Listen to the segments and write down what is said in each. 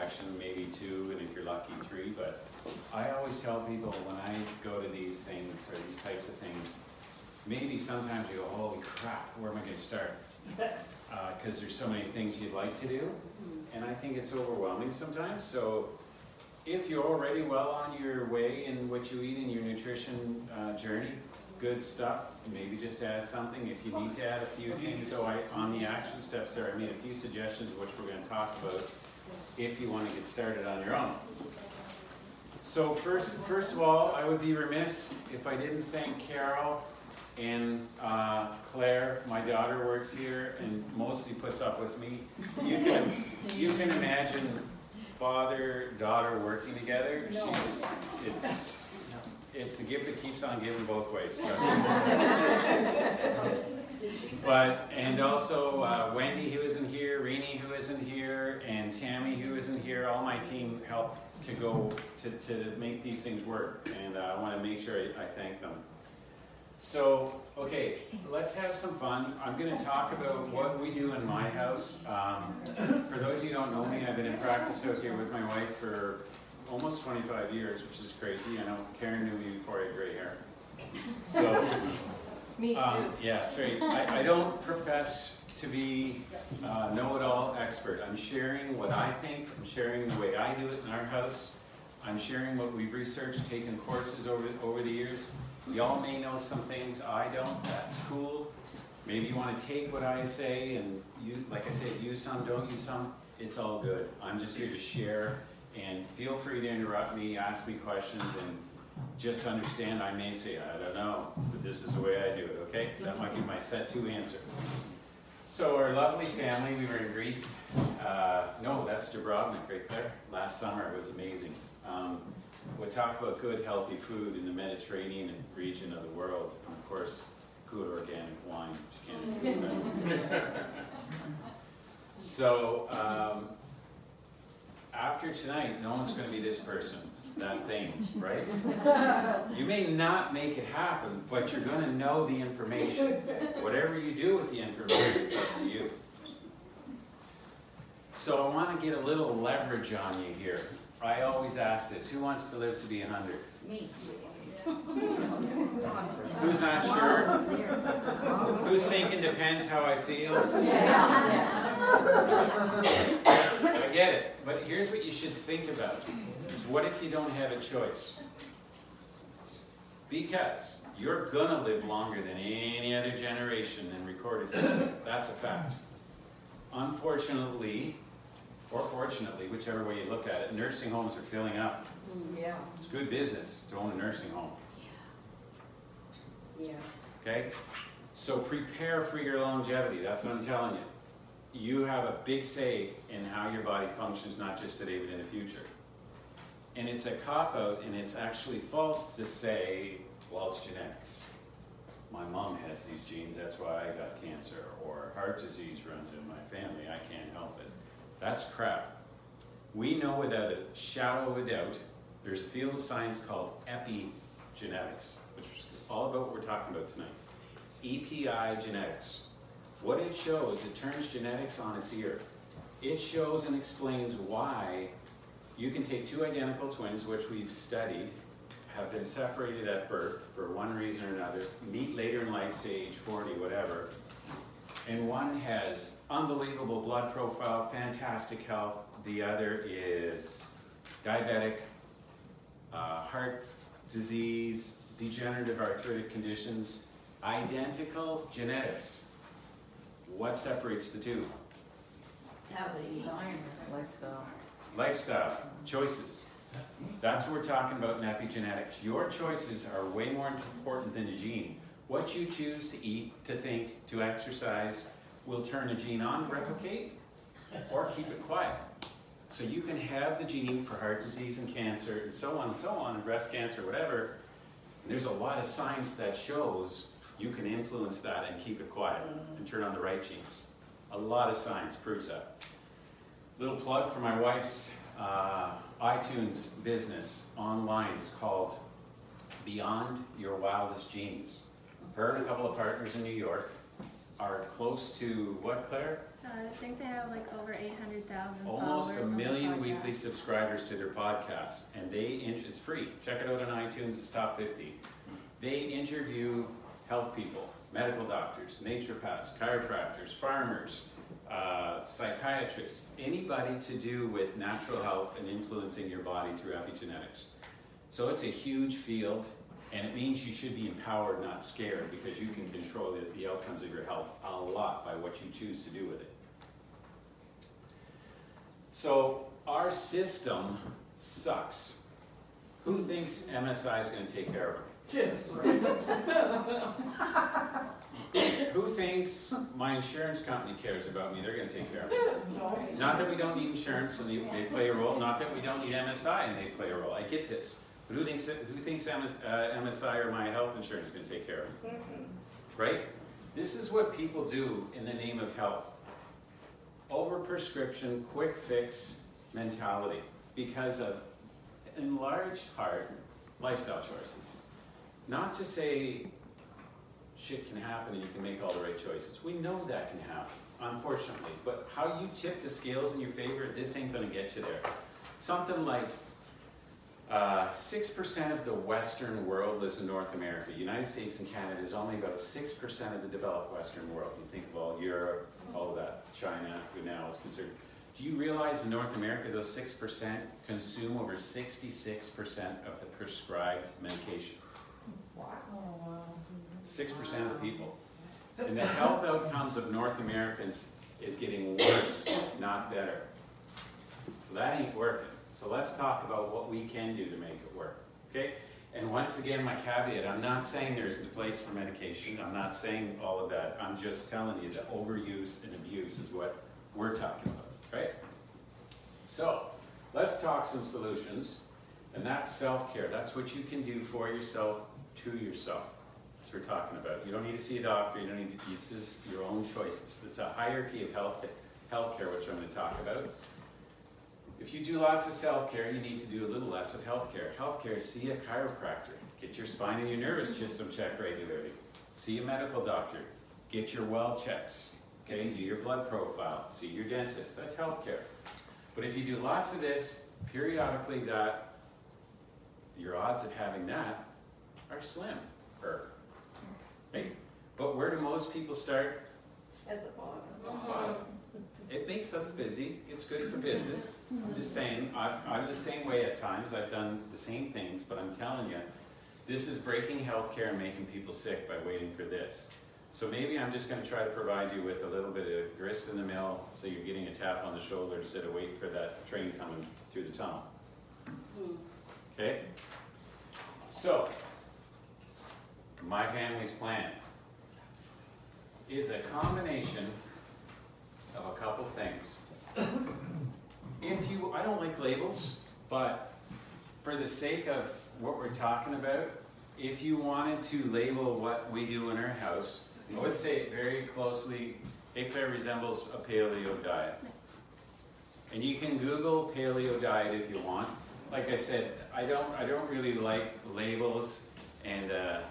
action, maybe 2, and if you're lucky, 3. But I always tell people when I go to these things or these types of things, maybe sometimes you go, holy crap, where am I going to start? Because there's so many things you'd like to do, and I think it's overwhelming sometimes. So if you're already well on your way in what you eat in your nutrition journey, good stuff, maybe just add something. If you need to add a few things, on the action steps there, I made a few suggestions which we're going to talk about if you want to get started on your own. So first of all, I would be remiss if I didn't thank Carol and Claire. My daughter works here and mostly puts up with me. You can imagine father-daughter working together. It's the gift that keeps on giving both ways. And also Wendy, who isn't here, Rini, who isn't here, and Tammy, who isn't here. All my team helped to make these things work, and I want to make sure I thank them. So, okay, let's have some fun. I'm going to talk about what we do in my house. For those of you who don't know me, I've been in practice associate with my wife for almost 25 years, which is crazy. I know Karen knew me before I had gray hair. So, me too. Yeah, it's great. I don't profess to be a know-it-all expert. I'm sharing what I think. I'm sharing the way I do it in our house. I'm sharing what we've researched, taken courses over the years. Y'all may know some things I don't. That's cool. Maybe you want to take what I say and, like I said, use some, don't use some. It's all good. I'm just here to share. And feel free to interrupt me, ask me questions, and just understand I may say, I don't know, but this is the way I do it, okay? That might be my set 2 answer. So our lovely family, we were in Greece. No, that's Dubrovnik right there. Last summer, it was amazing. We'll talk about good, healthy food in the Mediterranean region of the world. And of course, good organic wine, which can't do that. So, after tonight, no one's going to be this person, that thing, right? You may not make it happen, but you're going to know the information. Whatever you do with the information, it's up to you. So I want to get a little leverage on you here. I always ask this, who wants to live to be 100? Me. Who's not sure? Who's thinking depends how I feel? Yes. I get it, but here's what you should think about. What if you don't have a choice? Because you're going to live longer than any other generation in recorded history. That's a fact. Unfortunately, or fortunately, whichever way you look at it, nursing homes are filling up. Yeah. It's good business to own a nursing home. Yeah. Okay? So prepare for your longevity. That's what I'm telling you. You have a big say in how your body functions, not just today, but in the future. And it's a cop-out, and it's actually false to say, well, it's genetics. My mom has these genes, that's why I got cancer, or heart disease runs in my family, I can't help it. That's crap. We know without a shadow of a doubt, there's a field of science called epigenetics, which is all about what we're talking about tonight. EPI genetics. What it shows, it turns genetics on its ear. It shows and explains why you can take 2 identical twins, which we've studied, have been separated at birth for one reason or another, meet later in life, say age 40, whatever, and one has unbelievable blood profile, fantastic health, the other is diabetic, heart disease, degenerative arthritic conditions, identical genetics. What separates the 2? Lifestyle, choices. That's what we're talking about in epigenetics. Your choices are way more important than the gene. What you choose to eat, to think, to exercise will turn a gene on to replicate or keep it quiet. So you can have the gene for heart disease and cancer and so on, and breast cancer, whatever. And there's a lot of science that shows you can influence that and keep it quiet and turn on the right genes. A lot of science proves that. Little plug for my wife's iTunes business online. It's called Beyond Your Wildest Genes. Her and a couple of partners in New York are close to what, Claire? I think they have like over 800,000 Almost followers. a million weekly subscribers to their podcast, and it's free. Check it out on iTunes, it's top 50. They interview health people, medical doctors, naturopaths, chiropractors, farmers, psychiatrists, anybody to do with natural health and influencing your body through epigenetics. So it's a huge field, and it means you should be empowered, not scared, because you can control the outcomes of your health a lot by what you choose to do with it. So our system sucks. Who thinks MSI is going to take care of it? Who thinks my insurance company cares about me? They're going to take care of it. Not that we don't need insurance and they play a role. Not that we don't need MSI and they play a role. I get this. But who thinks MSI or my health insurance is going to take care of it? Right? This is what people do in the name of health. Overprescription, quick fix mentality because of, in large part, lifestyle choices. Not to say shit can happen and you can make all the right choices. We know that can happen, unfortunately. But how you tip the scales in your favor, this ain't going to get you there. Something like 6% of the Western world lives in North America. United States and Canada is only about 6% of the developed Western world. You think of all Europe, all of that, China, who now is considered. Do you realize in North America, those 6% consume over 66% of the prescribed medication? Wow. 6% of the people. And the health outcomes of North Americans is getting worse, not better. So that ain't working. So let's talk about what we can do to make it work, okay? And once again, my caveat, I'm not saying there isn't a place for medication. I'm not saying all of that. I'm just telling you that overuse and abuse is what we're talking about, right? So let's talk some solutions, and that's self-care. That's what you can do for yourself, to yourself. That's what we're talking about. You don't need to see a doctor. You don't need to, it's just your own choices. It's a hierarchy of healthcare, which I'm going to talk about. If you do lots of self-care, you need to do a little less of healthcare. Healthcare, see a chiropractor. Get your spine and your nervous system checked regularly. See a medical doctor. Get your well checks. Okay, do your blood profile. See your dentist. That's healthcare. But if you do lots of this, periodically, that your odds of having that are slim. Right? But where do most people start? At the bottom. Bottom. It makes us busy. It's good for business. I'm just saying, I'm the same way at times. I've done the same things, but I'm telling you, this is breaking healthcare and making people sick by waiting for this. So maybe I'm just going to try to provide you with a little bit of grist in the mill so you're getting a tap on the shoulder instead of waiting for that train coming through the tunnel. Okay? So, my family's plan is a combination of a couple things. I don't like labels, but for the sake of what we're talking about, if you wanted to label what we do in our house, I would say it very closely, Éclair resembles a paleo diet. And you can Google paleo diet if you want. Like I said, I don't really like labels, and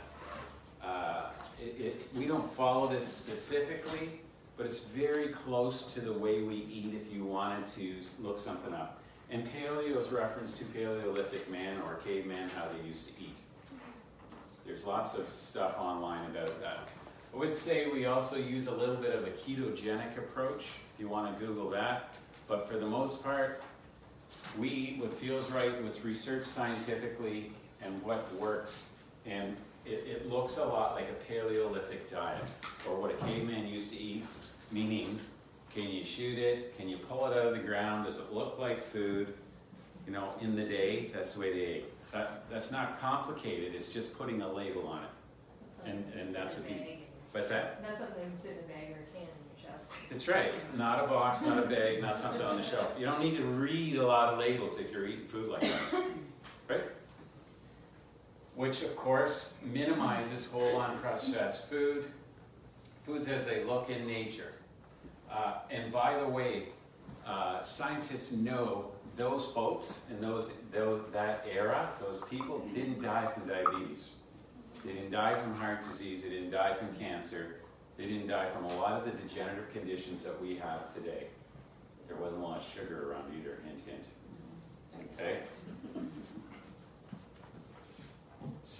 we don't follow this specifically, but it's very close to the way we eat if you wanted to look something up. And paleo is reference to Paleolithic man or caveman, how they used to eat. There's lots of stuff online about that. I would say we also use a little bit of a ketogenic approach, if you want to Google that. But for the most part, we eat what feels right, what's researched scientifically, and what works. And it looks a lot like a Paleolithic diet, or what a caveman used to eat, meaning, can you shoot it? Can you pull it out of the ground? Does it look like food? You know, in the day, that's the way they ate. That's not complicated, it's just putting a label on it. And that's what these... What's that? Not something that can sit in a bag or a can on your shelf. That's right. Not a box, not a bag, not something on the shelf. You don't need to read a lot of labels if you're eating food like that. Right? Which, of course, minimizes whole unprocessed food, foods as they look in nature. And by the way, scientists know those folks in that era, those people didn't die from diabetes. They didn't die from heart disease. They didn't die from cancer. They didn't die from a lot of the degenerative conditions that we have today. There wasn't a lot of sugar around either, hint, hint.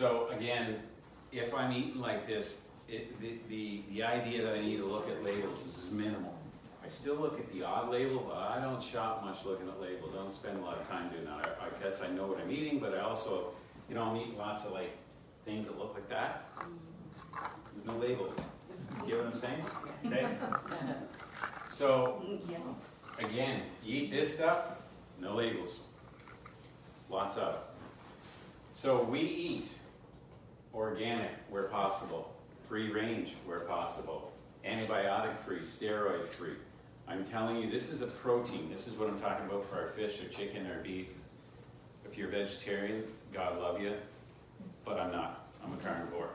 So again, if I'm eating like this, the idea that I need to look at labels is minimal. I still look at the odd label, but I don't shop much looking at labels. I don't spend a lot of time doing that. I guess I know what I'm eating, but I also, I'm eating lots of like things that look like that. There's no label. You get what I'm saying? Okay. So Yeah. again, you eat this stuff, no labels. Lots of it. So we eat organic where possible, free range where possible, antibiotic free, steroid free. I'm telling you, this is a protein. This is what I'm talking about for our fish or chicken or beef. If you're vegetarian, God love you, but I'm not. I'm a carnivore.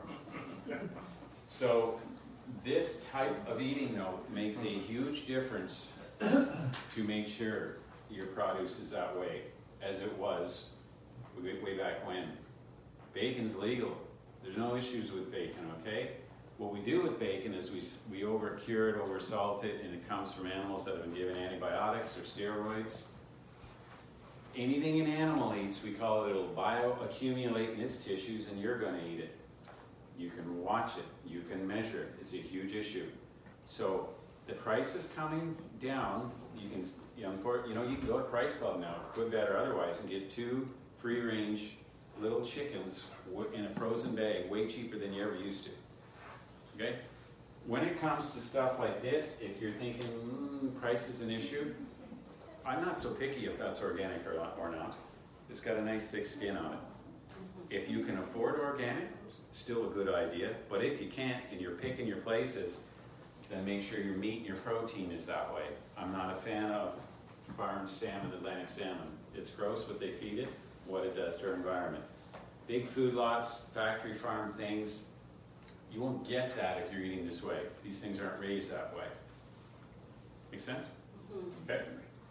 So this type of eating, though, makes a huge difference to make sure your produce is that way, as it was way back when. Bacon's legal. There's no issues with bacon, okay? What we do with bacon is we over-cure it, over-salt it, and it comes from animals that have been given antibiotics or steroids. Anything an animal eats, we call it, it'll bioaccumulate in its tissues, and you're going to eat it. You can watch it. You can measure it. It's a huge issue. So the price is coming down. You can, you can go to Price Club now, good, bad, or otherwise, and get 2 free-range little chickens in a frozen bag, way cheaper than you ever used to. Okay? When it comes to stuff like this, if you're thinking price is an issue, I'm not so picky if that's organic or not. It's got a nice thick skin on it. If you can afford organic, still a good idea. But if you can't and you're picking your places, then make sure your meat and your protein is that way. I'm not a fan of farmed salmon, Atlantic salmon. It's gross what they feed it, what it does to our environment. Big food lots, factory farm things, you won't get that if you're eating this way. These things aren't raised that way. Make sense? Okay.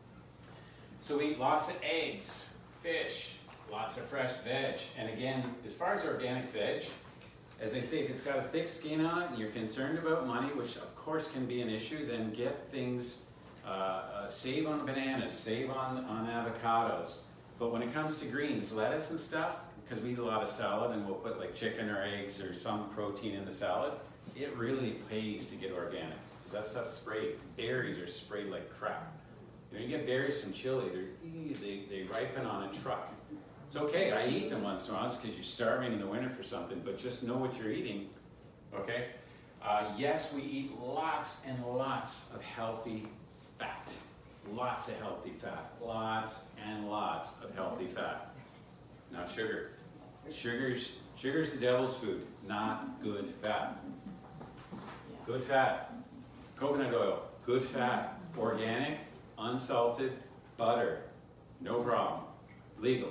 So we eat lots of eggs, fish, lots of fresh veg. And again, as far as organic veg, as I say, if it's got a thick skin on it and you're concerned about money, which of course can be an issue, then get things, save on bananas, save on avocados. But when it comes to greens, lettuce and stuff, because we eat a lot of salad and we'll put like chicken or eggs or some protein in the salad, it really pays to get organic. Because that stuff's sprayed. Berries are sprayed like crap. You get berries from Chile, they ripen on a truck. It's okay, I eat them once in a while just because you're starving in the winter for something, but just know what you're eating, okay? Yes, we eat lots and lots of healthy fat. Lots of healthy fat. Lots and lots of healthy fat. Now sugar. Sugar's the devil's food, not good fat. Good fat. Coconut oil, good fat. Organic, unsalted, butter, no problem. Legal.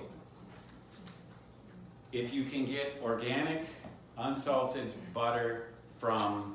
If you can get organic, unsalted butter from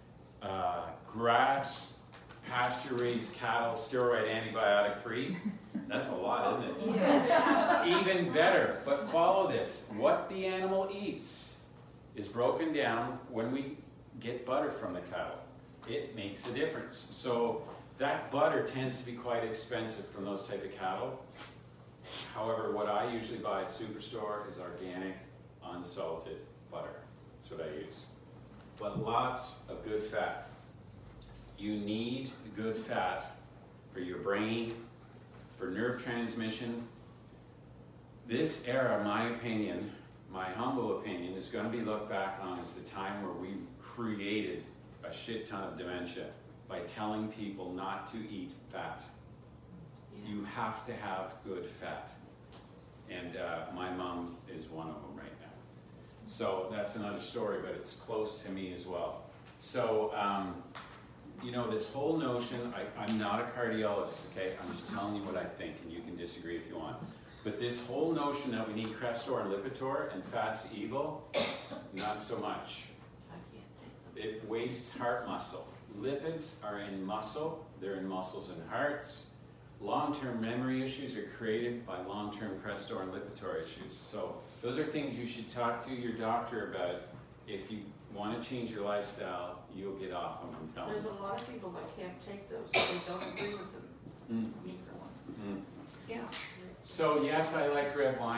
grass, pasture-raised cattle, steroid antibiotic free, that's a lot, isn't it? Yeah. Even better, but follow this. What the animal eats is broken down when we get butter from the cattle. It makes a difference. So that butter tends to be quite expensive from those type of cattle. However, what I usually buy at Superstore is organic, unsalted butter. That's what I use. But lots of good fat. You need good fat for your brain, for nerve transmission. This era, my opinion, my humble opinion, is going to be looked back on as the time where we created a shit ton of dementia by telling people not to eat fat. You have to have good fat. And my mom is one of them right now. So that's another story, but it's close to me as well. So, this whole notion, I'm not a cardiologist, okay? I'm just telling you what I think, and you can disagree if you want. But this whole notion that we need Crestor and Lipitor and fat's evil, not so much. It wastes heart muscle. Lipids are in muscle. They're in muscles and hearts. Long-term memory issues are created by long-term Crestor and Lipitor issues. So those are things you should talk to your doctor about. If you want to change your lifestyle, you'll get off them. I'm telling There's you. a lot of people that can't take those, they don't agree with them. Mm. Neither one. Mm. Yeah. So yes, I like red wine.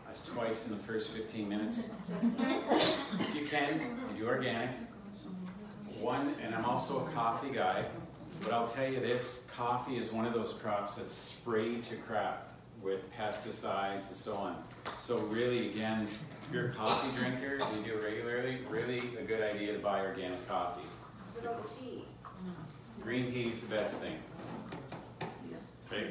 That's twice in the first 15 minutes. If you can, you do organic. One, and I'm also a coffee guy, but I'll tell you this, coffee is one of those crops that's sprayed to crap with pesticides and so on. So really, again, if you're a coffee drinker, you do it regularly, really a good idea to buy organic coffee. What about tea? Green tea is the best thing. Okay.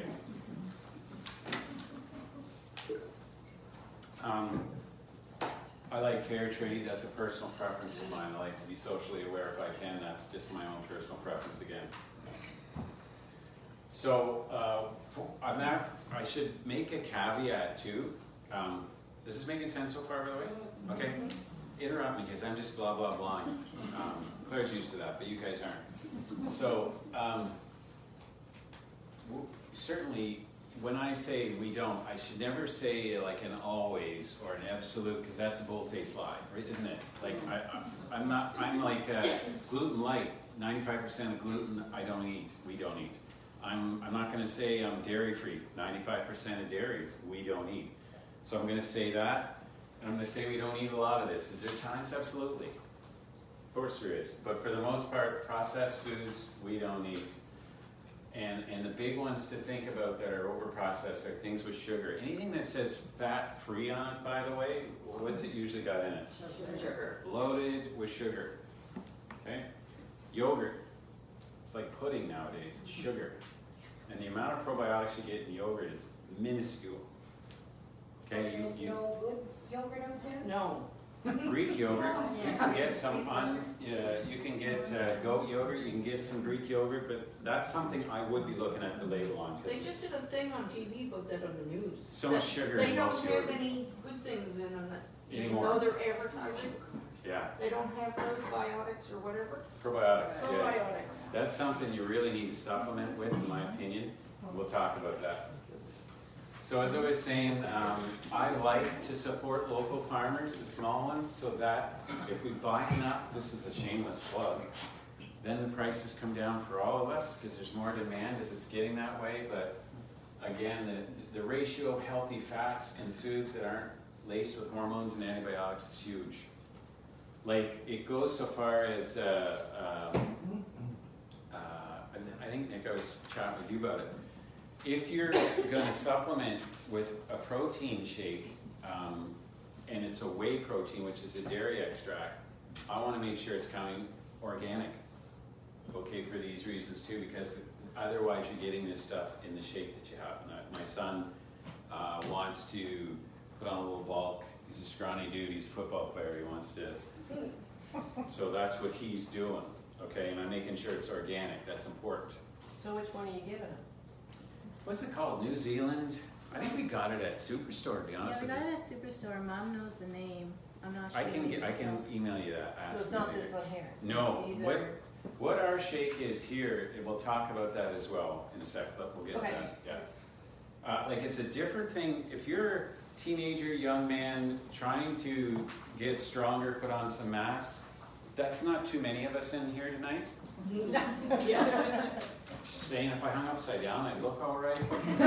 I like fair trade. That's a personal preference of mine. I like to be socially aware if I can. That's just my own personal preference again. So I should make a caveat too. This is making sense so far, by the way? Okay. Interrupt me because I'm just blah blah blah. Claire's used to that, but you guys aren't. So certainly, when I say we don't, I should never say like an always or an absolute, because that's a bold-faced lie, right? Isn't it? Like I'm like gluten light. 95% of gluten I don't eat. We don't eat. I'm not going to say I'm dairy free. 95% of dairy we don't eat. So I'm going to say that, and I'm going to say we don't eat a lot of this. Is there times? Absolutely. Of course there is. But for the most part, processed foods we don't eat. And the big ones to think about that are over-processed are things with sugar. Anything that says fat-free on it, by the way, what's it usually got in it? Sugar. Loaded with sugar. Okay? Yogurt. It's like pudding nowadays. It's sugar. And the amount of probiotics you get in yogurt is minuscule. Okay? So there's no good yogurt out there? No. Greek yogurt. You can get some you can get goat yogurt, you can get some Greek yogurt, but that's something I would be looking at the label on. They just did a thing on TV about that on the news. So much sugar They in don't most have yogurt. any good things in them that, even Anymore. though they're advertising, Yeah, they don't have those biotics or whatever. probiotics. Yeah. Probiotics. That's something you really need to supplement with, in my opinion. We'll talk about that. So as I was saying, I like to support local farmers, the small ones, so that if we buy enough, this is a shameless plug, then the prices come down for all of us because there's more demand as it's getting that way. But again, the ratio of healthy fats in foods that aren't laced with hormones and antibiotics is huge. Like it goes so far as, I think Nick, I was chatting with you about it. If you're going to supplement with a protein shake, and it's a whey protein, which is a dairy extract, I want to make sure it's coming organic. Okay, for these reasons too, because otherwise you're getting this stuff in the shake that you have. And my son wants to put on a little bulk. He's a scrawny dude. He's a football player. He wants to. So that's what he's doing. Okay, and I'm making sure it's organic. That's important. So which one are you giving them? What's it called? New Zealand? I think we got it at Superstore, to be honest Yeah, we with got you. it at Superstore. Mom knows the name. I'm not sure. I can so- email you that. So Ask it's me not later. this one here? No. These What are... what our shake is here, and we'll talk about that as well in a sec, but we'll get Okay. to that. Yeah. Like it's a different thing. If you're a teenager, young man, trying to get stronger, put on some mass, that's not too many of us in here tonight. Yeah. Saying if I hung upside down, I'd look all right.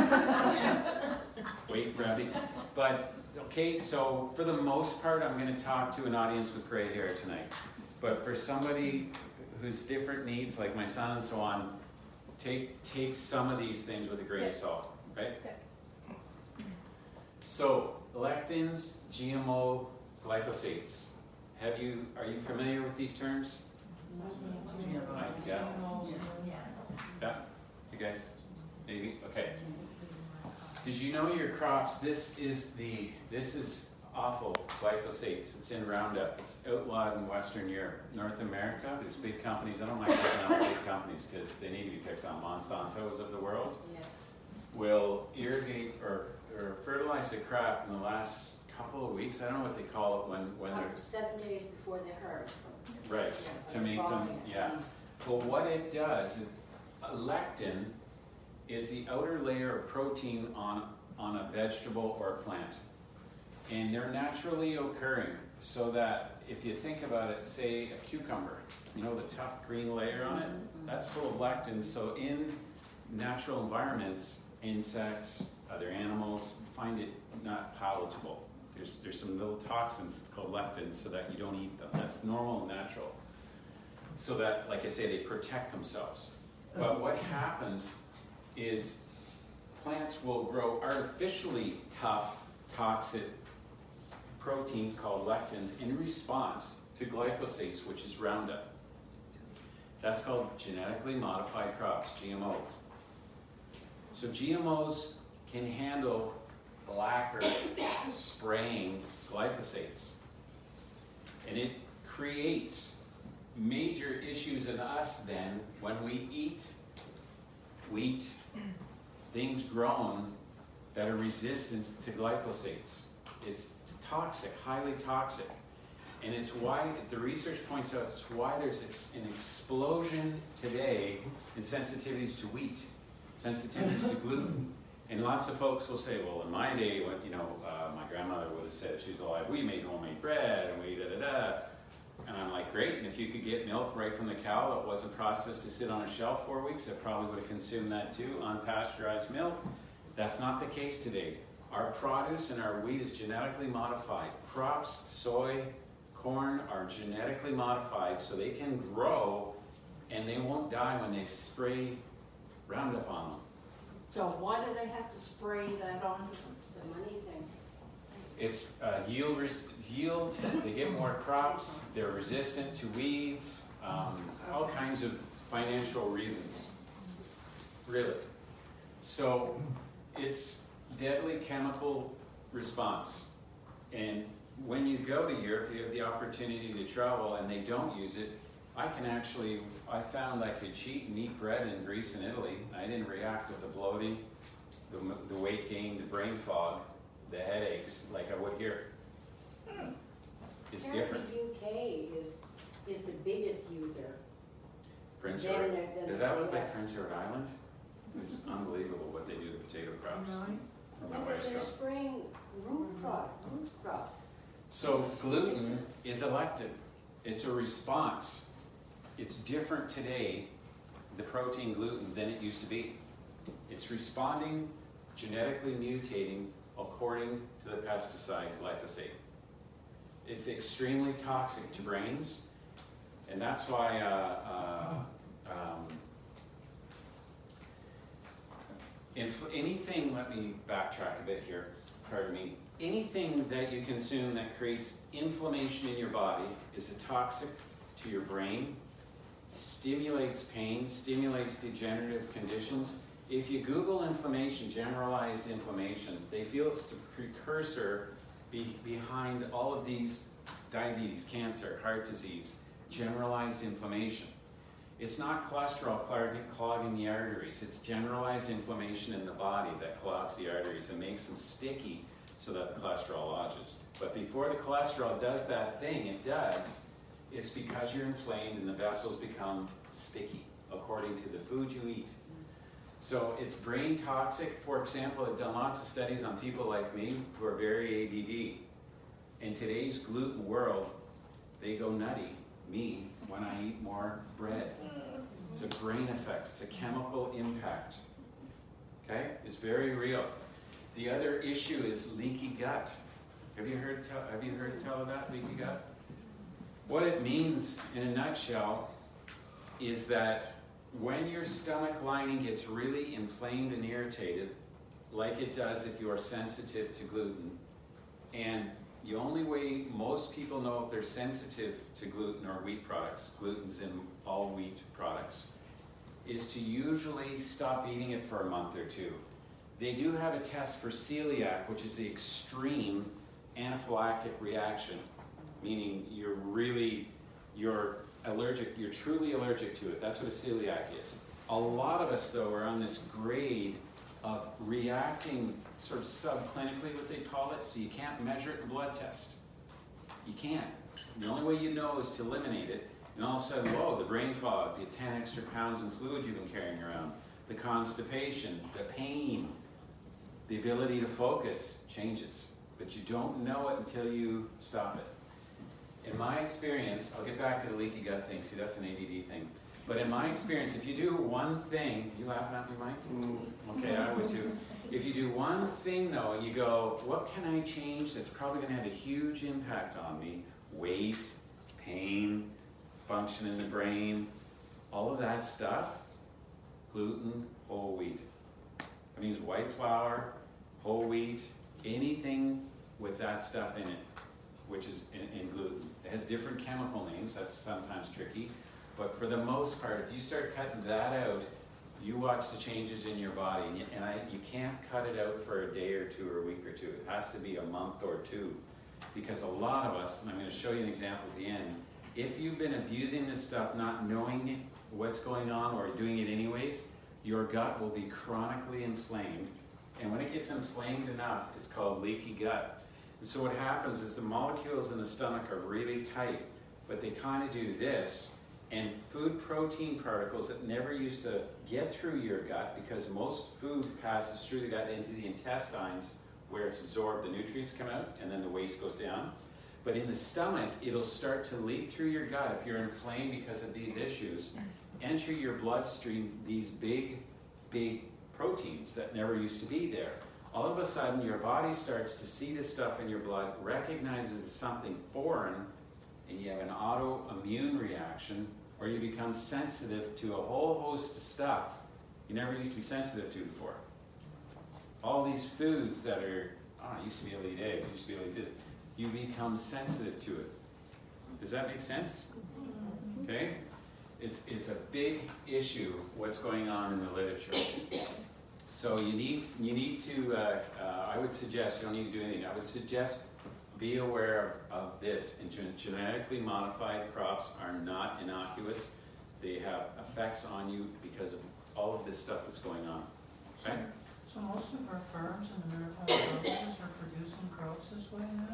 Wait, Robbie. But, okay, so for the most part, I'm going to talk to an audience with gray hair tonight. But for somebody who's different needs, like my son and so on, take some of these things with a grain of salt, right? Okay. So, lectins, GMO, glyphosates. Are you familiar with these terms? Mike, yeah? Yeah? You guys? Maybe? Okay. Did you know your crops, this is awful, glyphosates. It's in Roundup. It's outlawed in Western Europe. North America, there's big companies. I don't like picking on big companies because they need to be picked on. Monsanto's of the world Yes. will irrigate or fertilize the crop in the last couple of weeks. I don't know what they call it when they're 7 days before the harvest. right Yeah, to make them farming. yeah. But what it does is lectin is the outer layer of protein on a vegetable or a plant, and they're naturally occurring. So that if you think about it, say a cucumber, you know the tough green layer on it, that's full of lectin. So in natural environments, insects, other animals find it not palatable. There's some little toxins called lectins so that you don't eat them. That's normal and natural. So that, like I say, they protect themselves. But what happens is plants will grow artificially tough, toxic proteins called lectins in response to glyphosates, which is Roundup. That's called genetically modified crops, GMOs. So GMOs can handle blacker spraying glyphosates. And it creates major issues in us then when we eat wheat, things grown that are resistant to glyphosates. It's toxic, highly toxic. And it's why, the research points out, it's why there's an explosion today in sensitivities to wheat, sensitivities to gluten. And lots of folks will say, well, in my day, when, my grandmother would have said, she was alive, we made homemade bread, and we da-da-da. And I'm like, great, and if you could get milk right from the cow that wasn't processed to sit on a shelf 4 weeks, I probably would have consumed that too, unpasteurized milk. That's not the case today. Our produce and our wheat is genetically modified. Crops, soy, corn are genetically modified so they can grow and they won't die when they spray Roundup on them. So why do they have to spray that on? It's a money thing. It's yield, they get more crops, they're resistant to weeds, all kinds of financial reasons, really. So it's deadly chemical response. And when you go to Europe, you have the opportunity to travel and they don't use it. I found I could cheat and eat bread in Greece and Italy. I didn't react with the bloating, the weight gain, the brain fog, the headaches like I would here. It's different. Apparently UK is the biggest user. Prince Then Edward. there- Does that look like yes. Prince Edward Island? It's unbelievable what they do to potato crops. Really? My Yeah, wife's they're from- spraying root crops. So gluten is elected. It's a response. It's different today, the protein gluten, than it used to be. It's responding, genetically mutating according to the pesticide glyphosate. It's extremely toxic to brains, and that's why anything, let me backtrack a bit here, pardon me. Anything that you consume that creates inflammation in your body is a toxic to your brain, stimulates pain, stimulates degenerative conditions. If you Google inflammation, generalized inflammation, they feel it's the precursor behind all of these diabetes, cancer, heart disease, generalized inflammation. It's not cholesterol clogging the arteries, it's generalized inflammation in the body that clogs the arteries and makes them sticky so that the cholesterol lodges. But before the cholesterol does that thing, it's because you're inflamed and the vessels become sticky according to the food you eat. So it's brain toxic. For example, I've done lots of studies on people like me who are very ADD. In today's gluten world, they go nutty, me, when I eat more bread. It's a brain effect, it's a chemical impact. Okay? It's very real. The other issue is leaky gut. Have you heard tell of that, leaky gut? What it means in a nutshell is that when your stomach lining gets really inflamed and irritated, like it does if you are sensitive to gluten, and the only way most people know if they're sensitive to gluten or wheat products, gluten's in all wheat products, is to usually stop eating it for a month or two. They do have a test for celiac, which is the extreme anaphylactic reaction, meaning you're allergic, you're truly allergic to it. That's what a celiac is. A lot of us, though, are on this grade of reacting sort of subclinically, what they call it, so you can't measure it in a blood test. You can't. The only way you know is to eliminate it, and all of a sudden, whoa, the brain fog, the 10 extra pounds in fluid you've been carrying around, the constipation, the pain, the ability to focus changes. But you don't know it until you stop it. In my experience, I'll get back to the leaky gut thing, see that's an ADD thing. But in my experience, if you do one thing, you laughing at me, Mike? Okay, I would too. If you do one thing though, and you go, what can I change that's probably going to have a huge impact on me? Weight, pain, function in the brain, all of that stuff. Gluten, whole wheat. That means white flour, whole wheat, anything with that stuff in it, which is in gluten. It has different chemical names, that's sometimes tricky, but for the most part, if you start cutting that out, you watch the changes in your body, and you can't cut it out for a day or two or a week or two. It has to be a month or two, because a lot of us, and I'm going to show you an example at the end, if you've been abusing this stuff, not knowing what's going on or doing it anyways, your gut will be chronically inflamed, and when it gets inflamed enough, it's called leaky gut. And so what happens is the molecules in the stomach are really tight, but they kind of do this, and food protein particles that never used to get through your gut, because most food passes through the gut into the intestines where it's absorbed, the nutrients come out, and then the waste goes down. But in the stomach, it'll start to leak through your gut if you're inflamed because of these issues, enter your bloodstream these big proteins that never used to be there. All of a sudden, your body starts to see this stuff in your blood, recognizes it's something foreign, and you have an autoimmune reaction, or you become sensitive to a whole host of stuff you never used to be sensitive to before. All these foods that are, I used to be able to eat eggs, used to be able to eat this, you become sensitive to it. Does that make sense? Okay? It's a big issue what's going on in the literature. So you need to, I would suggest, you don't need to do anything, I would suggest be aware of this. And genetically modified crops are not innocuous. They have effects on you because of all of this stuff that's going on. Okay? So most of our farms in the Maritime provinces are producing crops this way now?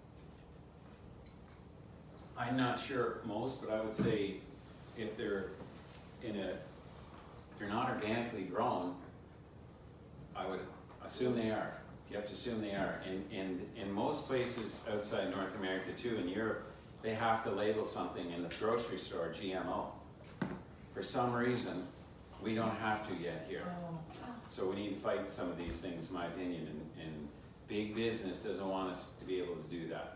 I'm not sure most, but I would say if they're not organically grown, I would assume they are. You have to assume they are. And in most places outside North America too, in Europe, they have to label something in the grocery store GMO. For some reason, we don't have to yet here. So we need to fight some of these things, in my opinion, and big business doesn't want us to be able to do that.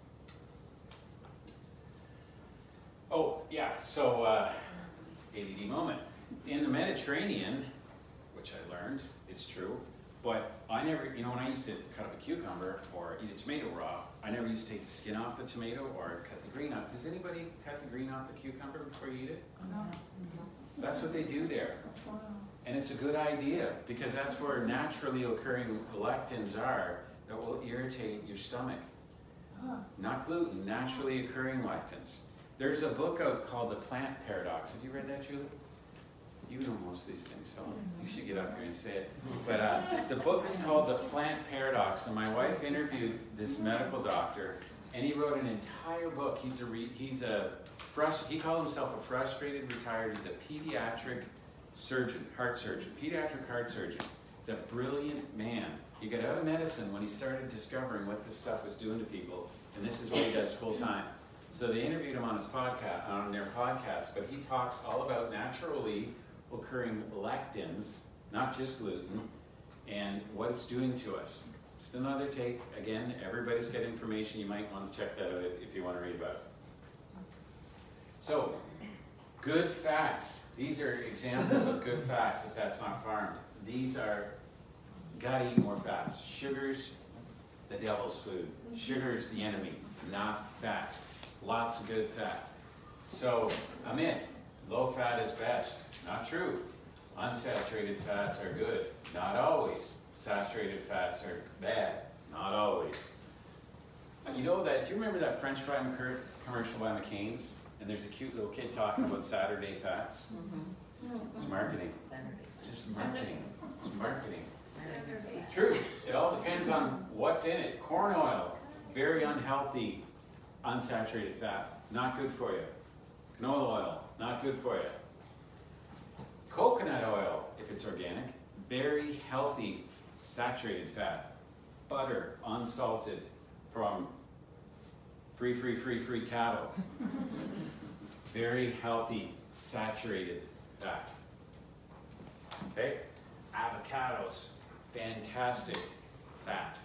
Oh, yeah, so ADD moment. In the Mediterranean, which I learned, it's true, but I never, when I used to cut up a cucumber or eat a tomato raw, I never used to take the skin off the tomato or cut the green off. Does anybody cut the green off the cucumber before you eat it? No. That's what they do there. Wow. And it's a good idea, because that's where naturally occurring lectins are that will irritate your stomach. Huh. Not gluten, naturally occurring lectins. There's a book out called The Plant Paradox. Have you read that, Julie? You know most of these things, so you should get up here and say it. But the book is called The Plant Paradox, and my wife interviewed this medical doctor, and he wrote an entire book. He called himself a frustrated retired. He's a pediatric surgeon, heart surgeon, pediatric heart surgeon. He's a brilliant man. He got out of medicine when he started discovering what this stuff was doing to people, and this is what he does full time. So they interviewed him on their podcast, but he talks all about naturally occurring lectins, not just gluten, and what it's doing to us. Just another take. Again, everybody's got information. You might want to check that out if you want to read about it. So, good fats. These are examples of good fats if that's not farmed. These are, gotta eat more fats. Sugar's the devil's food. Sugar is the enemy, not fat. Lots of good fat. So, a myth, low fat is best. Not true. Unsaturated fats are good. Not always. Saturated fats are bad. Not always. You know that, do you remember that French fry commercial by McCain's? And there's a cute little kid talking about Saturday fats. Mm-hmm. It's marketing. It's just marketing. It's marketing. Saturday. Truth. It all depends on what's in it. Corn oil, very unhealthy, unsaturated fat. Not good for you. Canola oil, not good for you. Coconut oil, if it's organic, very healthy, saturated fat. Butter, unsalted, from free cattle. Very healthy, saturated fat. Okay? Avocados, fantastic fat.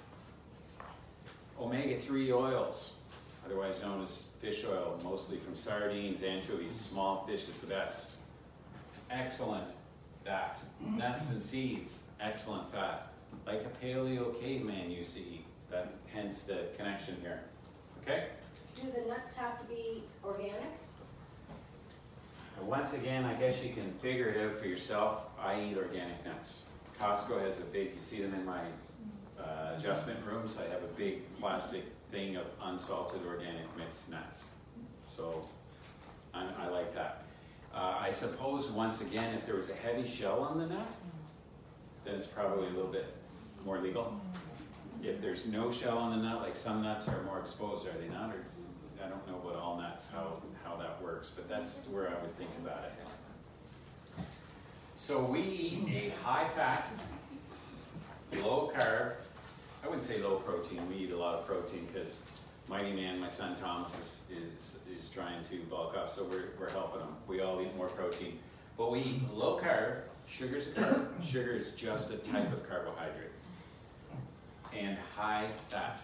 Omega-3 oils, otherwise known as fish oil, mostly from sardines, anchovies, small fish is the best. Excellent fat. Nuts and seeds, excellent fat. Like a paleo caveman used to eat. That, hence the connection here. Okay? Do the nuts have to be organic? And once again, I guess you can figure it out for yourself. I eat organic nuts. Costco has a big, you see them in my adjustment rooms. I have a big plastic thing of unsalted organic mixed nuts. So I like that. I suppose once again, if there was a heavy shell on the nut, then it's probably a little bit more legal. If there's no shell on the nut, like some nuts are more exposed, are they not? Or I don't know about all nuts, how that works, but that's where I would think about it. So we eat a high fat, low carb, I wouldn't say low protein, we eat a lot of protein because Mighty Man, my son Thomas, is trying to bulk up, so we're helping him. We all eat more protein. But we eat low carb, sugar's a carb, sugar is just a type of carbohydrate. And high fat.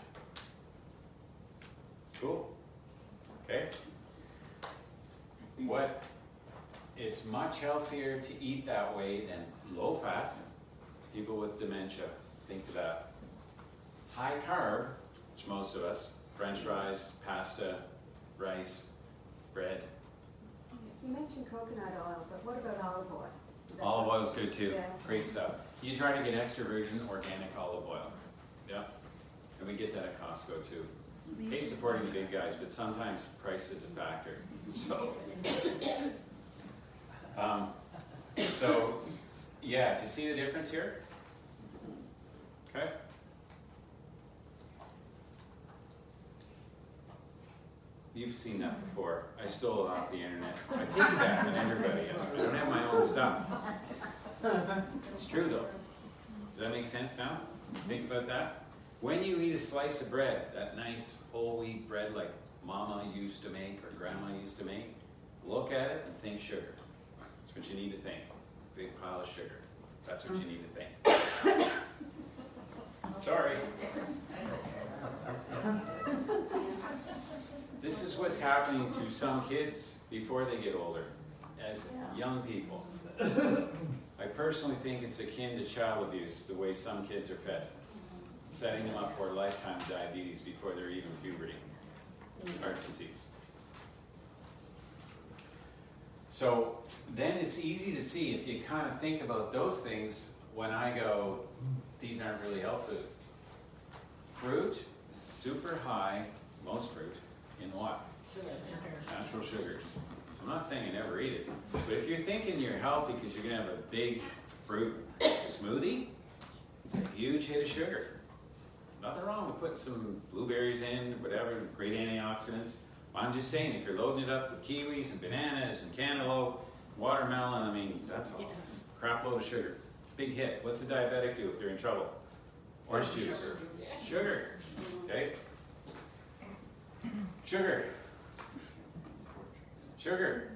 Cool? Okay? It's much healthier to eat that way than low fat. People with dementia, think of that. High carb, which most of us, French fries, pasta, rice, bread. You mentioned coconut oil, but what about olive oil? Olive oil is good too. Yeah. Great stuff. You try to get extra virgin organic olive oil. Yeah. And we get that at Costco too. Hate supporting the big guys, but sometimes price is a factor. So, yeah, do you see the difference here? Okay. You've seen that before. I stole it off the internet. I piggyback on everybody. I don't have my own stuff. It's true though. Does that make sense now? Think about that. When you eat a slice of bread, that nice whole wheat bread like Mama used to make or Grandma used to make, look at it and think sugar. That's what you need to think. Big pile of sugar. That's what you need to think. Sorry. This is what's happening to some kids before they get older, as young people. I personally think it's akin to child abuse, the way some kids are fed, setting them up for lifetime diabetes before they're even puberty, heart disease. So then it's easy to see if you kind of think about those things when I go, these aren't really health food. Fruit is super high, most fruit, in what? Natural sugars. I'm not saying I never eat it, but if you're thinking you're healthy because you're going to have a big fruit smoothie, it's a huge hit of sugar. Nothing wrong with putting some blueberries in, whatever, great antioxidants. I'm just saying, if you're loading it up with kiwis and bananas and cantaloupe, watermelon, I mean, that's a crap load of sugar. Big hit. What's a diabetic do if they're in trouble? Orange juice. Sugar. Okay? Sugar. Sugar.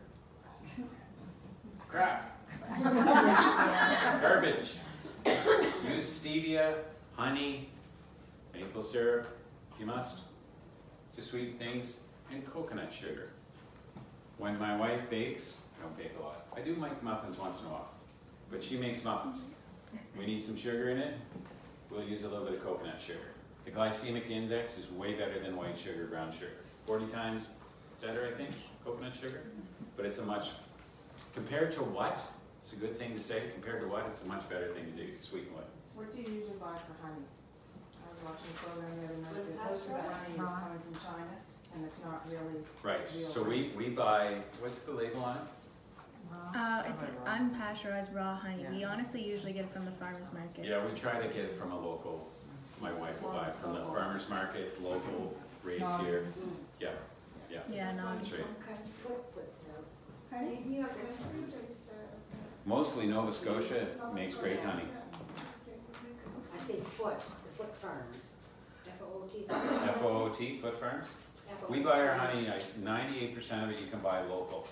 Crap. Garbage. Use stevia, honey, maple syrup, if you must, to sweeten things, and coconut sugar. When my wife bakes, I don't bake a lot. I do make muffins once in a while, but she makes muffins. We need some sugar in it, we'll use a little bit of coconut sugar. The glycemic index is way better than white sugar, brown sugar. 40 times better, I think, coconut sugar. But it's a much, compared to what? It's a good thing to say. Compared to what? It's a much better thing to do, sweeten what? What do you usually buy for honey? I was watching a program the other night With that most of the pasteurized? honey is coming from China, and it's not really Right, real so honey. we buy, what's the label on it? It's unpasteurized raw honey. We honestly usually get it from the farmer's market. Yeah, we try to get it from a local, my wife will buy it from the farmer's market, local, raised here. Yeah, yeah. Yeah, no. That's right. Foot puts down. Pardon? Mostly Nova Scotia makes great honey. I say foot, the Foot Farms. F-O-O-T. FOOT, Foot Farms. We buy our honey, 98% of it you can buy local.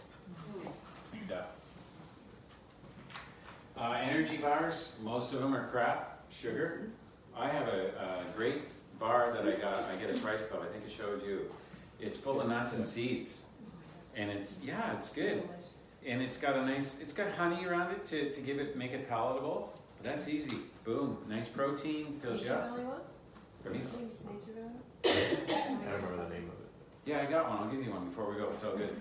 Yeah. Energy bars, most of them are crap. sugar. I have a great bar that I get at Price Club, I think I showed you. It's full of nuts and seeds. And it's good. And it's got honey around it to make it palatable. But that's easy. Boom, nice protein, fills you up. Pardon me? I don't remember the name of it. Yeah, I got one. I'll give you one before we go. It's all good.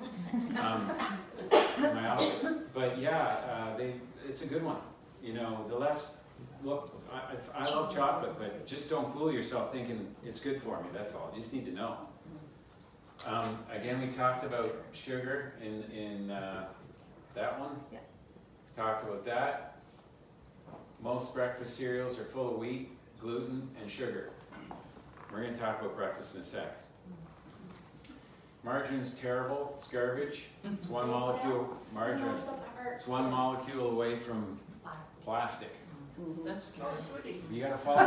In my office. But yeah, it's a good one. You know, the less, look, I love chocolate, but just don't fool yourself thinking it's good for me. That's all. You just need to know. Again, we talked about sugar in that one. Yeah. Talked about that. Most breakfast cereals are full of wheat, gluten, and sugar. We're going to talk about breakfast in a sec. Margarine's terrible. It's garbage. It's one molecule. Margarine. It's one molecule away from plastic. That's scary. You got to follow.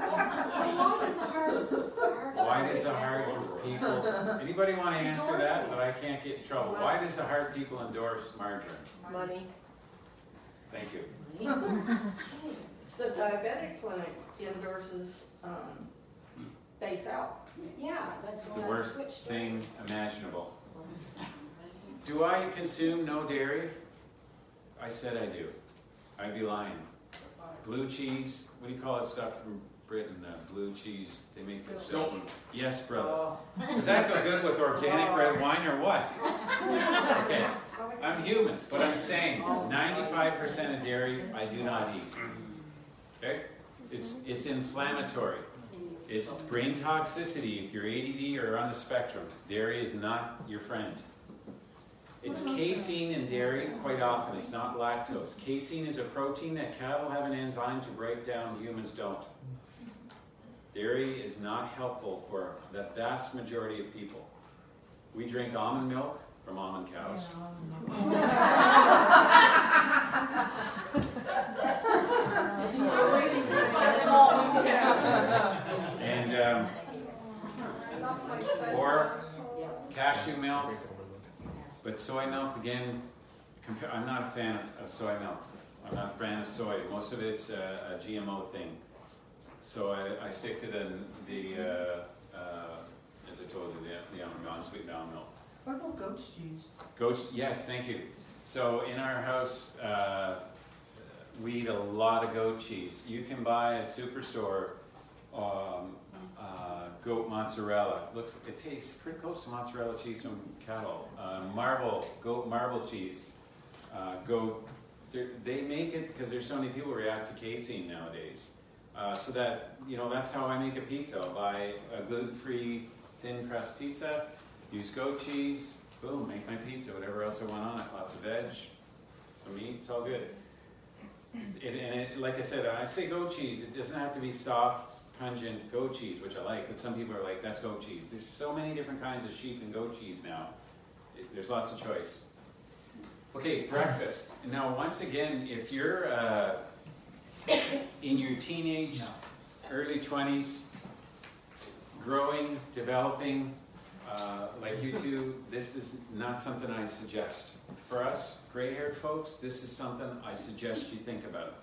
Why does the heart people? Anybody want to answer that? But I can't get in trouble. Why does the heart people endorse margarine? Money. Thank you. The diabetic clinic endorses base out. Yeah, that's It's the what I worst switched. thing imaginable. Do I consume no dairy? I said I do. I'd be lying. Blue cheese, what do you call that stuff from Britain? Blue cheese, they make this. Stilton. Yes, brother. Does that go good with organic red wine or what? Okay, I'm human, but I'm saying 95% of dairy I do not eat. Okay? It's inflammatory. It's brain toxicity if you're ADD or on the spectrum. Dairy is not your friend. It's casein in dairy quite often. It's not lactose. Casein is a protein that cattle have an enzyme to break down, humans don't. Dairy is not helpful for the vast majority of people. We drink almond milk from almond cows. And or cashew milk. But soy milk, again, I'm not a fan of soy milk. I'm not a fan of soy. Most of it's a GMO thing. So I stick to the as I told you, the non-sweetened almond milk. What about goat's cheese? Goat's, yes, thank you. So in our house, we eat a lot of goat cheese. You can buy at Superstore goat mozzarella. It tastes pretty close to mozzarella cheese from cattle. Goat marble cheese. They make it because there's so many people react to casein nowadays. So that, that's how I make a pizza. I'll buy a gluten-free thin crust pizza, use goat cheese, boom, make my pizza, whatever else I want on it. Lots of veg, some meat, it's all good. Like I said, I say goat cheese, it doesn't have to be soft, pungent goat cheese, which I like, but some people are like, that's goat cheese. There's so many different kinds of sheep and goat cheese now. There's lots of choice. Okay, breakfast. Now, once again, if you're in your teenage, early 20s, growing, developing, like you two, this is not something I suggest. For us, gray-haired folks, this is something I suggest you think about.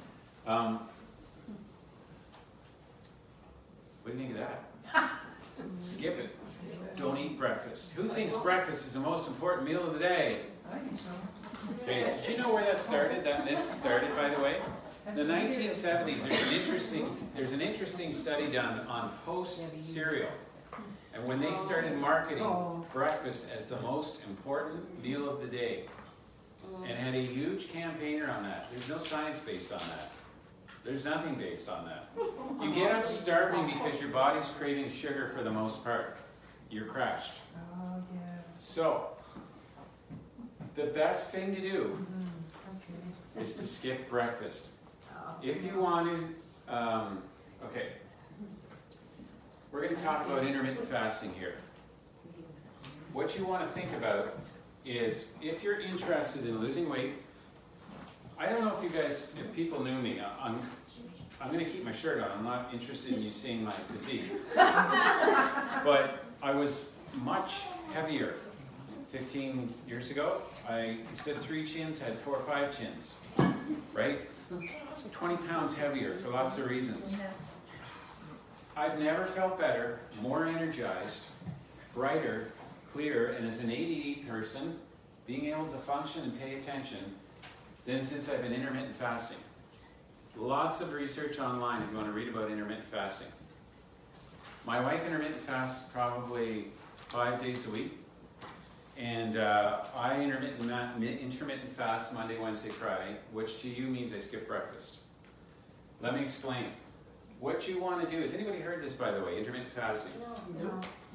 What do you think of that? Skip it. Don't eat breakfast. Who thinks breakfast is the most important meal of the day? I think so. Okay. Did you know where that started? That myth started, by the way? In the 1970s, there's an interesting study done on Post cereal. And when they started marketing breakfast as the most important meal of the day, and had a huge campaigner on that. There's no science based on that. There's nothing based on that. You get up starving because your body's craving sugar for the most part. You're crashed. Oh, yeah. So, the best thing to do Okay. is to skip breakfast. If you want to, okay, we're going to talk about intermittent fasting here. What you want to think about is, if you're interested in losing weight, I don't know if people knew me, I'm going to keep my shirt on, I'm not interested in you seeing my physique. But I was much heavier 15 years ago. I, instead of 3 chins, had 4 or 5 chins. right? It's 20 pounds heavier for lots of reasons. No. I've never felt better, more energized, brighter, clearer, and as an ADD person, being able to function and pay attention than since I've been intermittent fasting. Lots of research online if you want to read about intermittent fasting. My wife intermittent fasts probably 5 days a week, and I intermittent fast Monday, Wednesday, Friday, which to you means I skip breakfast. Let me explain. What you want to do, has anybody heard this, by the way, intermittent fasting? No.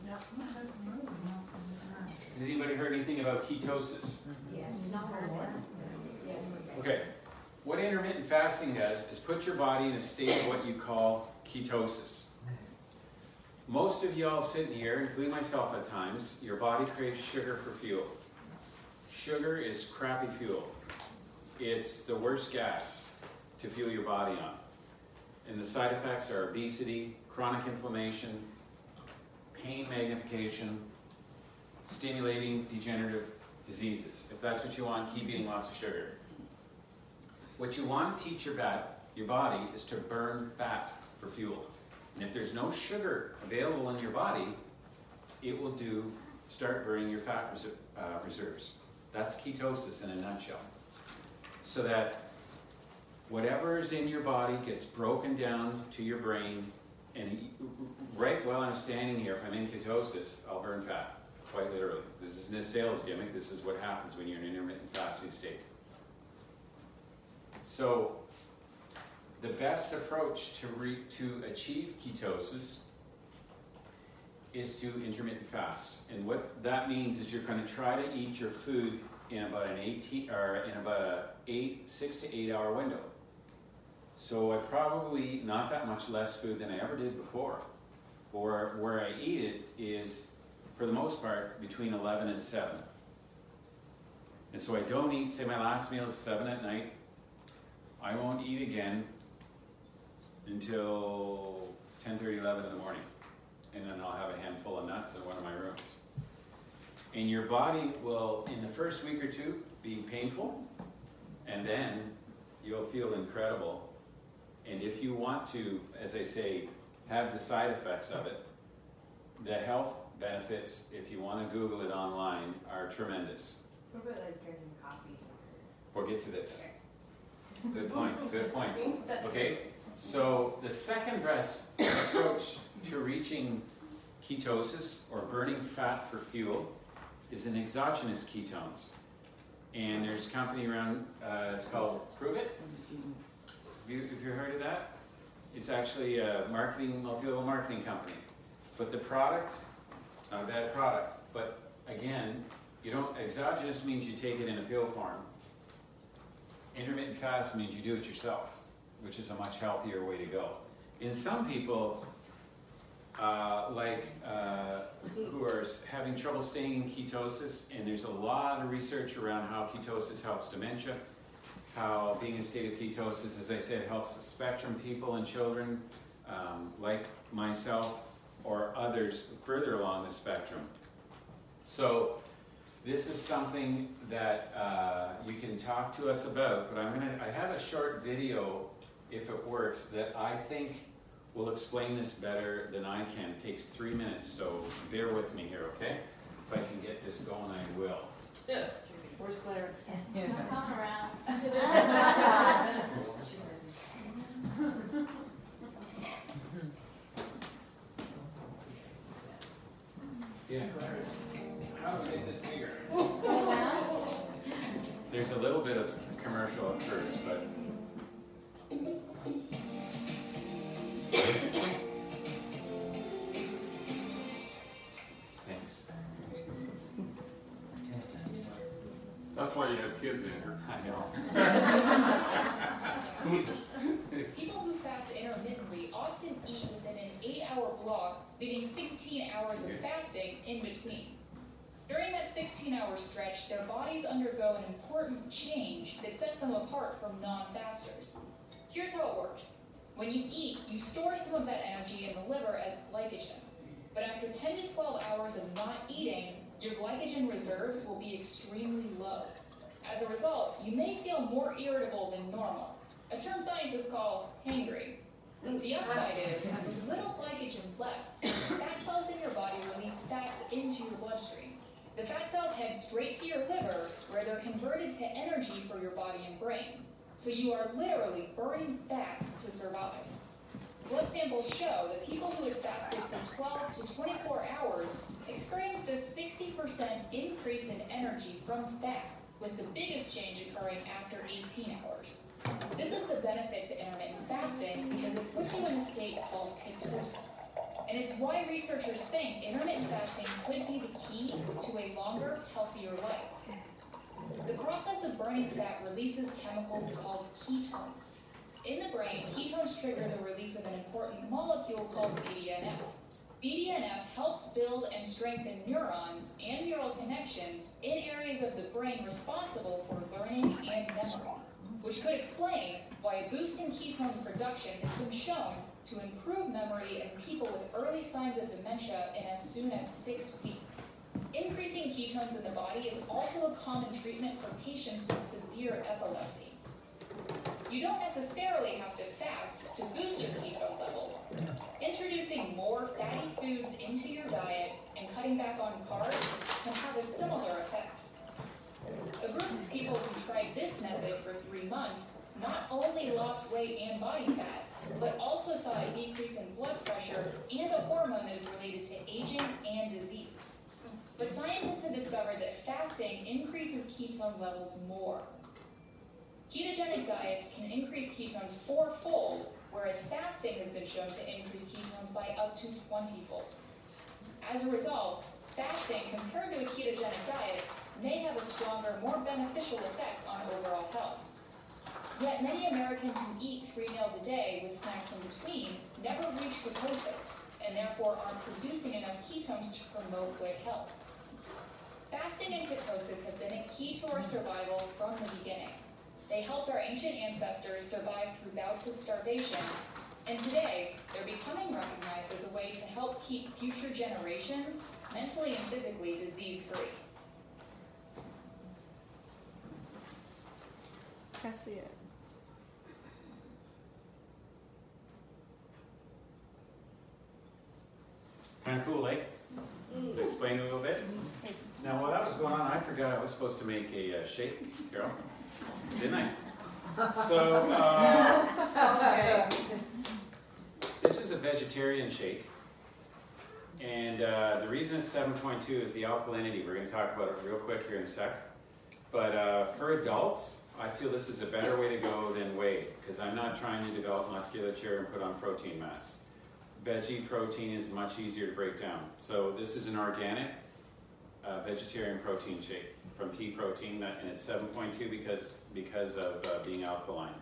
Has anybody heard anything about ketosis? Yes. Yes. Okay. What intermittent fasting does is put your body in a state of what you call ketosis. Most of y'all sitting here, including myself at times, your body craves sugar for fuel. Sugar is crappy fuel. It's the worst gas to fuel your body on. And the side effects are obesity, chronic inflammation, pain magnification, stimulating degenerative diseases. If that's what you want, keep eating lots of sugar. What you want to teach your body is to burn fat for fuel. And if there's no sugar available in your body, it will start burning your fat reserves. That's ketosis in a nutshell. So that whatever is in your body gets broken down to your brain, and right while I'm standing here, if I'm in ketosis, I'll burn fat, quite literally. This isn't a sales gimmick, this is what happens when you're in an intermittent fasting state. So, the best approach to achieve ketosis is to intermittent fast. And what that means is you're going to try to eat your food in about a 6 to 8 hour window. So I probably eat not that much less food than I ever did before. Or where I eat it is, for the most part, between 11 and 7. And so I don't eat, say my last meal is 7 at night. I won't eat again until 10:30, 11 in the morning. And then I'll have a handful of nuts in one of my rooms. And your body will, in the first week or two, be painful. And then you'll feel incredible. And if you want to, as I say, have the side effects of it, the health benefits, if you want to Google it online, are tremendous. What about like drinking coffee? We'll get to this. Okay. Good point, good point. That's Okay, so the second best approach to reaching ketosis, or burning fat for fuel, is an exogenous ketones. And there's a company around, it's called Prove It. Have you heard of that? It's actually a multi-level marketing company. But the product, it's not a bad product, but again, exogenous means you take it in a pill form. Intermittent fast means you do it yourself, which is a much healthier way to go. In some people, who are having trouble staying in ketosis, and there's a lot of research around how ketosis helps dementia, how being in a state of ketosis, as I said, helps the spectrum people and children, like myself or others further along the spectrum. So this is something that you can talk to us about, but I have a short video, if it works, that I think will explain this better than I can. It takes 3 minutes, so bear with me here, okay? If I can get this going, I will. Yeah. Where's Claire? Come around. Yeah. How do we get this bigger? Go down. There's a little bit of commercial at first, but... Thanks. That's why you have kids in here. I know. People who fast intermittently often eat within an 8-hour block, leaving 16 hours of fasting in between. During that 16-hour stretch, their bodies undergo an important change that sets them apart from non-fasters. Here's how it works. When you eat, you store some of that energy in the liver as glycogen. But after 10 to 12 hours of not eating, your glycogen reserves will be extremely low. As a result, you may feel more irritable than normal, a term scientists call hangry. The upside is, with little glycogen left, fat cells in your body release fats into your bloodstream. The fat cells head straight to your liver, where they're converted to energy for your body and brain. So you are literally burning fat to survive. Blood samples show that people who had fasted for 12 to 24 hours experienced a 60% increase in energy from fat, with the biggest change occurring after 18 hours. This is the benefit to intermittent fasting because it puts you in a state called ketosis. And it's why researchers think intermittent fasting could be the key to a longer, healthier life. The process of burning fat releases chemicals called ketones. In the brain, ketones trigger the release of an important molecule called BDNF. BDNF helps build and strengthen neurons and neural connections in areas of the brain responsible for learning and memory, which could explain why a boost in ketone production has been shown to improve memory in people with early signs of dementia in as soon as 6 weeks. Increasing ketones in the body is also a common treatment for patients with severe epilepsy. You don't necessarily have to fast to boost your ketone levels. Introducing more fatty foods into your diet and cutting back on carbs can have a similar effect. A group of people who tried this method for 3 months not only lost weight and body fat, but also saw a decrease in blood pressure and a hormone that is related to aging and disease. But scientists have discovered that fasting increases ketone levels more. Ketogenic diets can increase ketones 4-fold, whereas fasting has been shown to increase ketones by up to 20-fold. As a result, fasting compared to a ketogenic diet may have a stronger, more beneficial effect on overall health. Yet many Americans who eat 3 meals a day with snacks in between never reach ketosis, and therefore aren't producing enough ketones to promote good health. Fasting and ketosis have been a key to our survival from the beginning. They helped our ancient ancestors survive through bouts of starvation, and today they're becoming recognized as a way to help keep future generations mentally and physically disease-free. Press the it. Kind of cool, eh? To explain a little bit. Now, while that was going on, I forgot I was supposed to make a shake, Carol. Didn't I? So, this is a vegetarian shake. And the reason it's 7.2 is the alkalinity. We're going to talk about it real quick here in a sec. But for adults, I feel this is a better way to go than whey, because I'm not trying to develop musculature and put on protein mass. Veggie protein is much easier to break down. So this is an organic vegetarian protein shake from pea protein, and it's 7.2 because of being alkaline.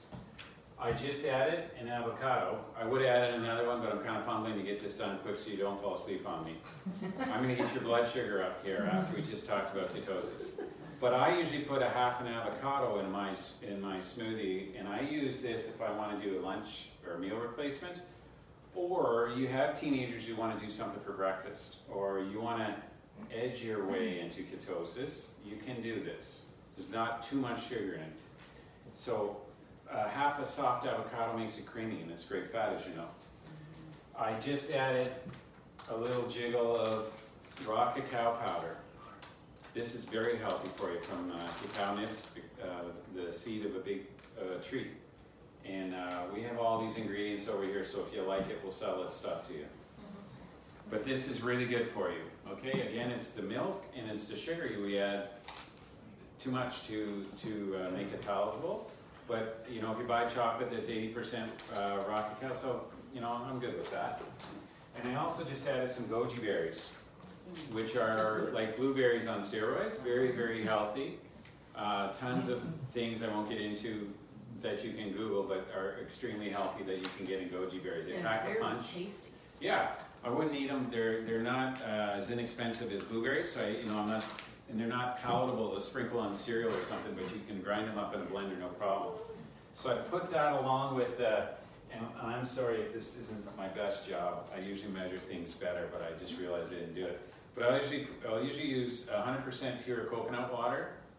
I just added an avocado. I would have added another one, but I'm kind of fumbling to get this done quick so you don't fall asleep on me. I'm going to get your blood sugar up here after we just talked about ketosis. But I usually put a half an avocado in my smoothie, and I use this if I want to do a lunch or a meal replacement. Or you have teenagers who want to do something for breakfast, or you want to edge your way into ketosis, you can do this. There's not too much sugar in it. So half a soft avocado makes it creamy, and it's great fat, as you know. I just added a little jiggle of raw cacao powder. This is very healthy for you, from cacao nibs, the seed of a big tree. And we have all these ingredients over here, so if you like it, we'll sell this stuff to you. But this is really good for you. Okay, again, it's the milk and it's the sugar we add too much to make it palatable. But, you know, if you buy chocolate that's 80% raw cacao, so, you know, I'm good with that. And I also just added some goji berries, which are like blueberries on steroids, very, very healthy. Tons of things I won't get into that you can Google, but are extremely healthy that you can get in goji berries. They pack a punch. Tasty. Yeah, I wouldn't eat them. They're not as inexpensive as blueberries, so I'm not, and they're not palatable to sprinkle on cereal or something. But you can grind them up in a blender, no problem. So I put that along with, and I'm sorry if this isn't my best job. I usually measure things better, but I just realized I didn't do it. But I'll usually use 100% pure coconut water,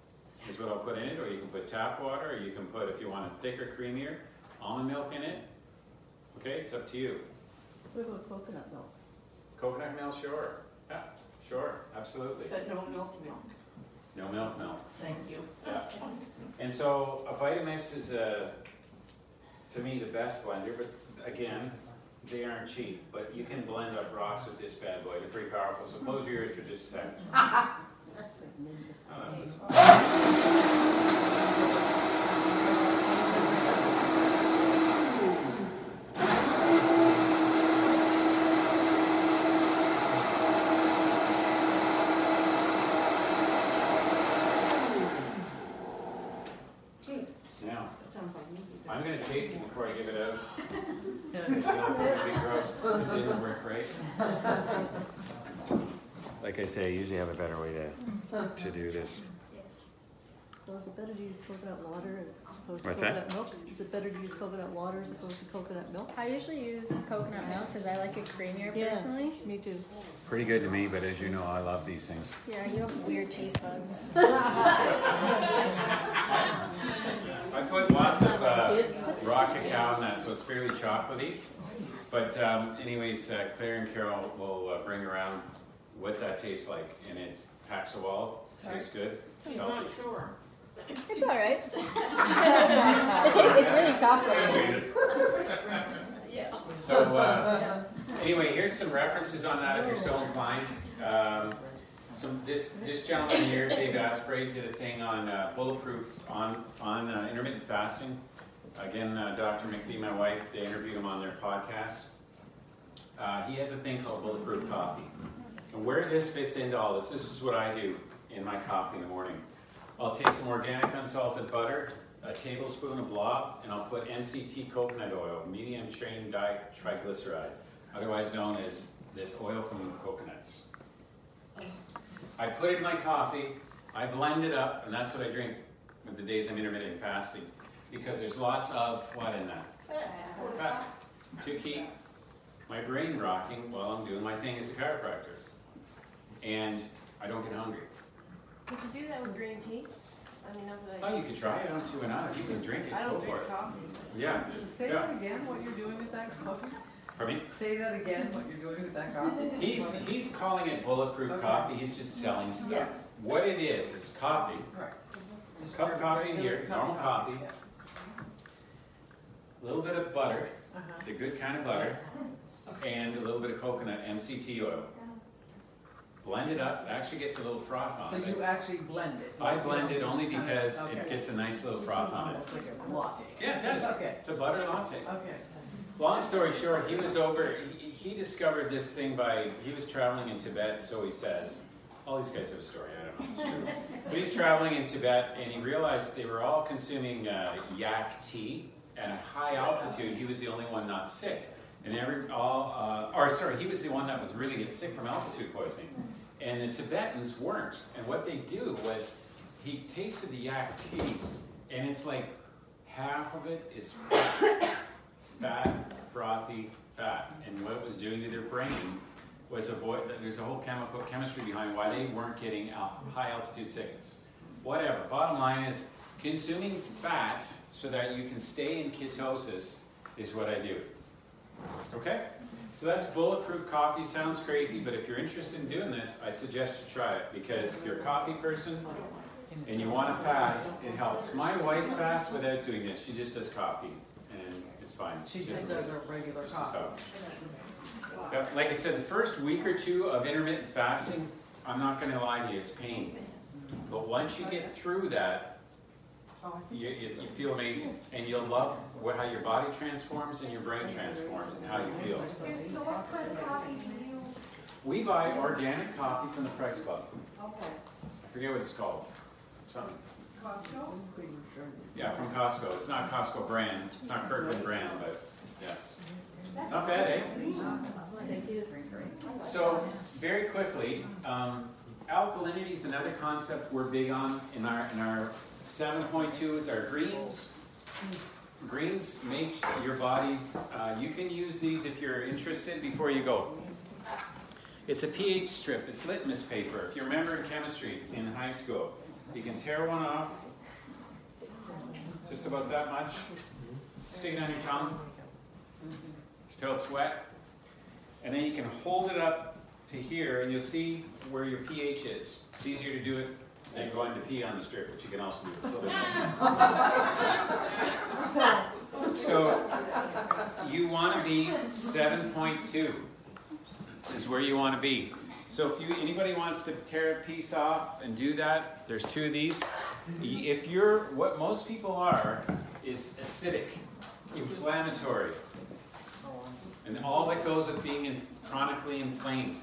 is what I'll put in it, or you can put tap water, or you can put, if you want it thicker, creamier, almond milk in it. Okay, it's up to you. What about coconut milk? Coconut milk, sure. Yeah, sure, absolutely. But no milk. No milk. Thank you. Yeah. And so a Vitamix is, to me, the best blender, but again, they aren't cheap, but you can blend up rocks with this bad boy. They're pretty powerful, so close your ears for just a second. Oh, that was- Now, That sounds like me. I'm going to taste it before I give it out. It'll be gross if it didn't work right. Like I say, I usually have a better way to do this. So is it better to use coconut water as opposed to What's that? coconut milk? Is it better to use coconut water as opposed to coconut milk? I usually use coconut milk because I like it creamier personally. Me too. Pretty good to me, but as you know, I love these things. Yeah, you have weird taste buds. I put lots of raw cacao in that, so it's fairly chocolatey. But anyways, Claire and Carol will bring around what that tastes like, and it's Paxawal. Tastes good. I'm not sure. It's all right. It's really chocolate. So anyway, here's some references on that if you're so inclined. This gentleman here, Dave Asprey, did a thing on bulletproof on intermittent fasting. Again, Dr. McPhee, my wife, they interviewed him on their podcast. He has a thing called bulletproof coffee. And where this fits into all this is what I do in my coffee in the morning. I'll take some organic unsalted butter, a tablespoon of blob, and I'll put MCT coconut oil, medium chain triglyceride, otherwise known as this oil from coconuts. I put it in my coffee, I blend it up, and that's what I drink with the days I'm intermittent fasting, because there's lots of what in that? Fat. To keep my brain rocking while I'm doing my thing as a chiropractor. And I don't get hungry. Could you do that with green tea? I mean, Oh, you could try it. I don't see why not. If you can drink it, I go don't for drink it. coffee. Yeah. So say Yeah. that again, what you're doing with that coffee? Pardon me? Say that again, what you're doing with that coffee? He's calling it bulletproof Okay. coffee. He's just selling stuff. Yes. What it is coffee. Right. Just Cup of coffee in regular here, cup normal of coffee. Yeah. A little bit of butter, Uh-huh. the good kind of butter, and a little bit of coconut MCT oil. Blend it up. It actually gets a little froth So on it. you actually blend it? I blend it only Just kind because of- it okay. gets a nice little froth on it. Almost like a latte. Yeah, it does. Okay. It's a butter latte. Okay. Long story short, he was over, he discovered this thing he was traveling in Tibet, so he says. All these guys have a story, I don't know if it's true. But he's traveling in Tibet, and he realized they were all consuming yak tea at a high altitude. He was the only one not sick. And he was the one that was really getting sick from altitude poisoning. And the Tibetans weren't. And what they do was, he tasted the yak tea, and it's like half of it is fat, frothy fat. And what it was doing to their brain was there's a whole chemistry behind why they weren't getting high altitude sickness. Whatever. Bottom line is, consuming fat so that you can stay in ketosis is what I do. Okay? So that's bulletproof coffee. Sounds crazy, but if you're interested in doing this, I suggest you try it, because if you're a coffee person and you want to fast, it helps. My wife fasts without doing this. She just does coffee, and it's fine. She just just does her regular just coffee. Yeah, like I said, the first week or two of intermittent fasting, I'm not going to lie to you, it's pain. But once you get through that, you feel amazing, and you'll love how your body transforms and your brain transforms and how you feel. So what kind of coffee do you? We buy organic coffee from the Price Club. Okay. I forget what it's called. Something. Costco? Yeah, from Costco. It's not Costco brand. It's not Kirkland brand, but yeah. Not bad, eh? So, very quickly, alkalinity is another concept we're big on in our 7.2 is our greens. Greens make your body, you can use these if you're interested before you go. It's a pH strip, it's litmus paper. If you remember in chemistry in high school, You can tear one off, just about that much. Stick it on your tongue till it's wet. And then you can hold it up to here, and you'll see where your pH is. It's easier to do it than going to pee on the strip, which you can also do. So you want to be 7.2 is where you want to be. So if anybody wants to tear a piece off and do that, there's 2 of these. If you're, what most people are, is acidic, inflammatory, and all that goes with being chronically inflamed.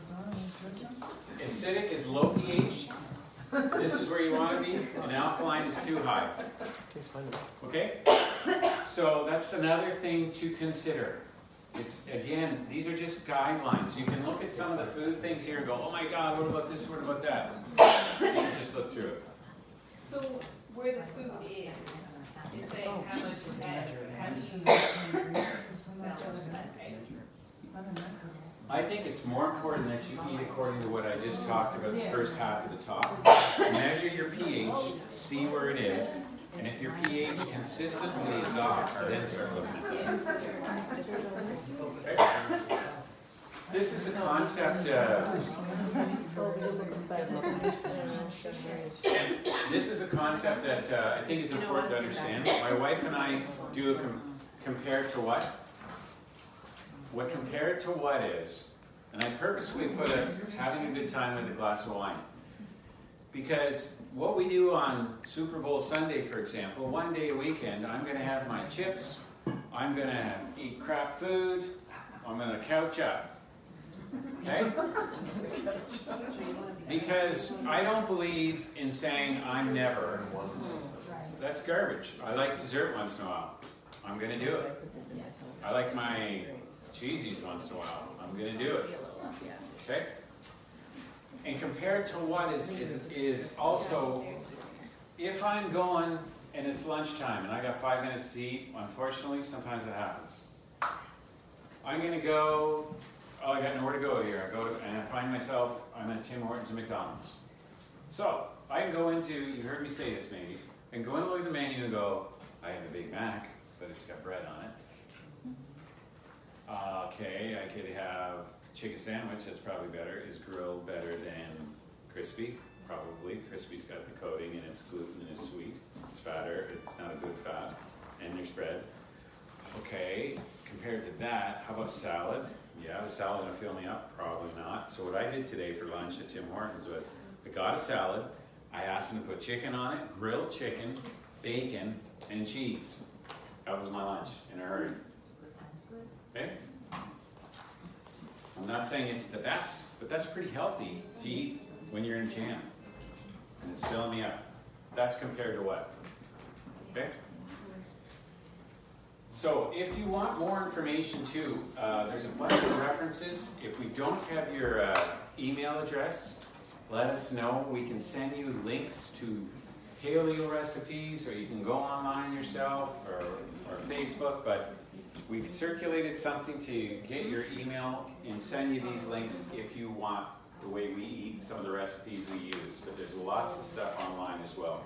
Acidic is low pH. This is where you want to be, and alkaline is too high. Okay? So that's another thing to consider. It's, again, these are just guidelines. You can look at some of the food things here and go, oh my God, what about this, what about that? You can just look through it. So where the food is saying how much it has. I think it's more important that you eat according to what I just talked about, the first half of the talk. Measure your pH, see where it is, and if your pH consistently is off, then start looking at that. Okay? This is a concept, that I think is important to understand. My wife and I do a compare to what? What compared to what is, and I purposefully put us having a good time with a glass of wine. Because what we do on Super Bowl Sunday, for example, one day a weekend, I'm going to have my chips, I'm going to eat crap food, I'm going to couch up. Okay? Because I don't believe in saying I'm never. That's garbage. I like dessert once in a while. I'm going to do it. I like my cheesies once in a while. I'm going to do it. Okay? And compared to what is also, if I'm going and it's lunchtime and I got 5 minutes to eat, unfortunately, sometimes it happens. I'm going to go, oh, I got nowhere to go here. I go to, and I find myself, I'm at Tim Hortons and McDonald's. So, I can go into, you heard me say this maybe, I can go in and look at the menu and go, I have a Big Mac, but it's got bread on it. Okay, I could have chicken sandwich, that's probably better. Is grilled better than crispy? Probably. Crispy's got the coating and it's gluten and it's sweet. It's fatter, it's not a good fat. And there's bread. Okay, compared to that, how about salad? Yeah, is salad gonna fill me up? Probably not. So what I did today for lunch at Tim Hortons was, I got a salad, I asked them to put chicken on it, grilled chicken, bacon, and cheese. That was my lunch in a hurry. Okay? I'm not saying it's the best, but that's pretty healthy to eat when you're in a jam. And it's filling me up. That's compared to what? Okay? So if you want more information too, there's a bunch of references. If we don't have your email address, let us know. We can send you links to paleo recipes, or you can go online yourself, or Facebook, but we've circulated something to get your email and send you these links if you want the way we eat, some of the recipes we use. But there's lots of stuff online as well.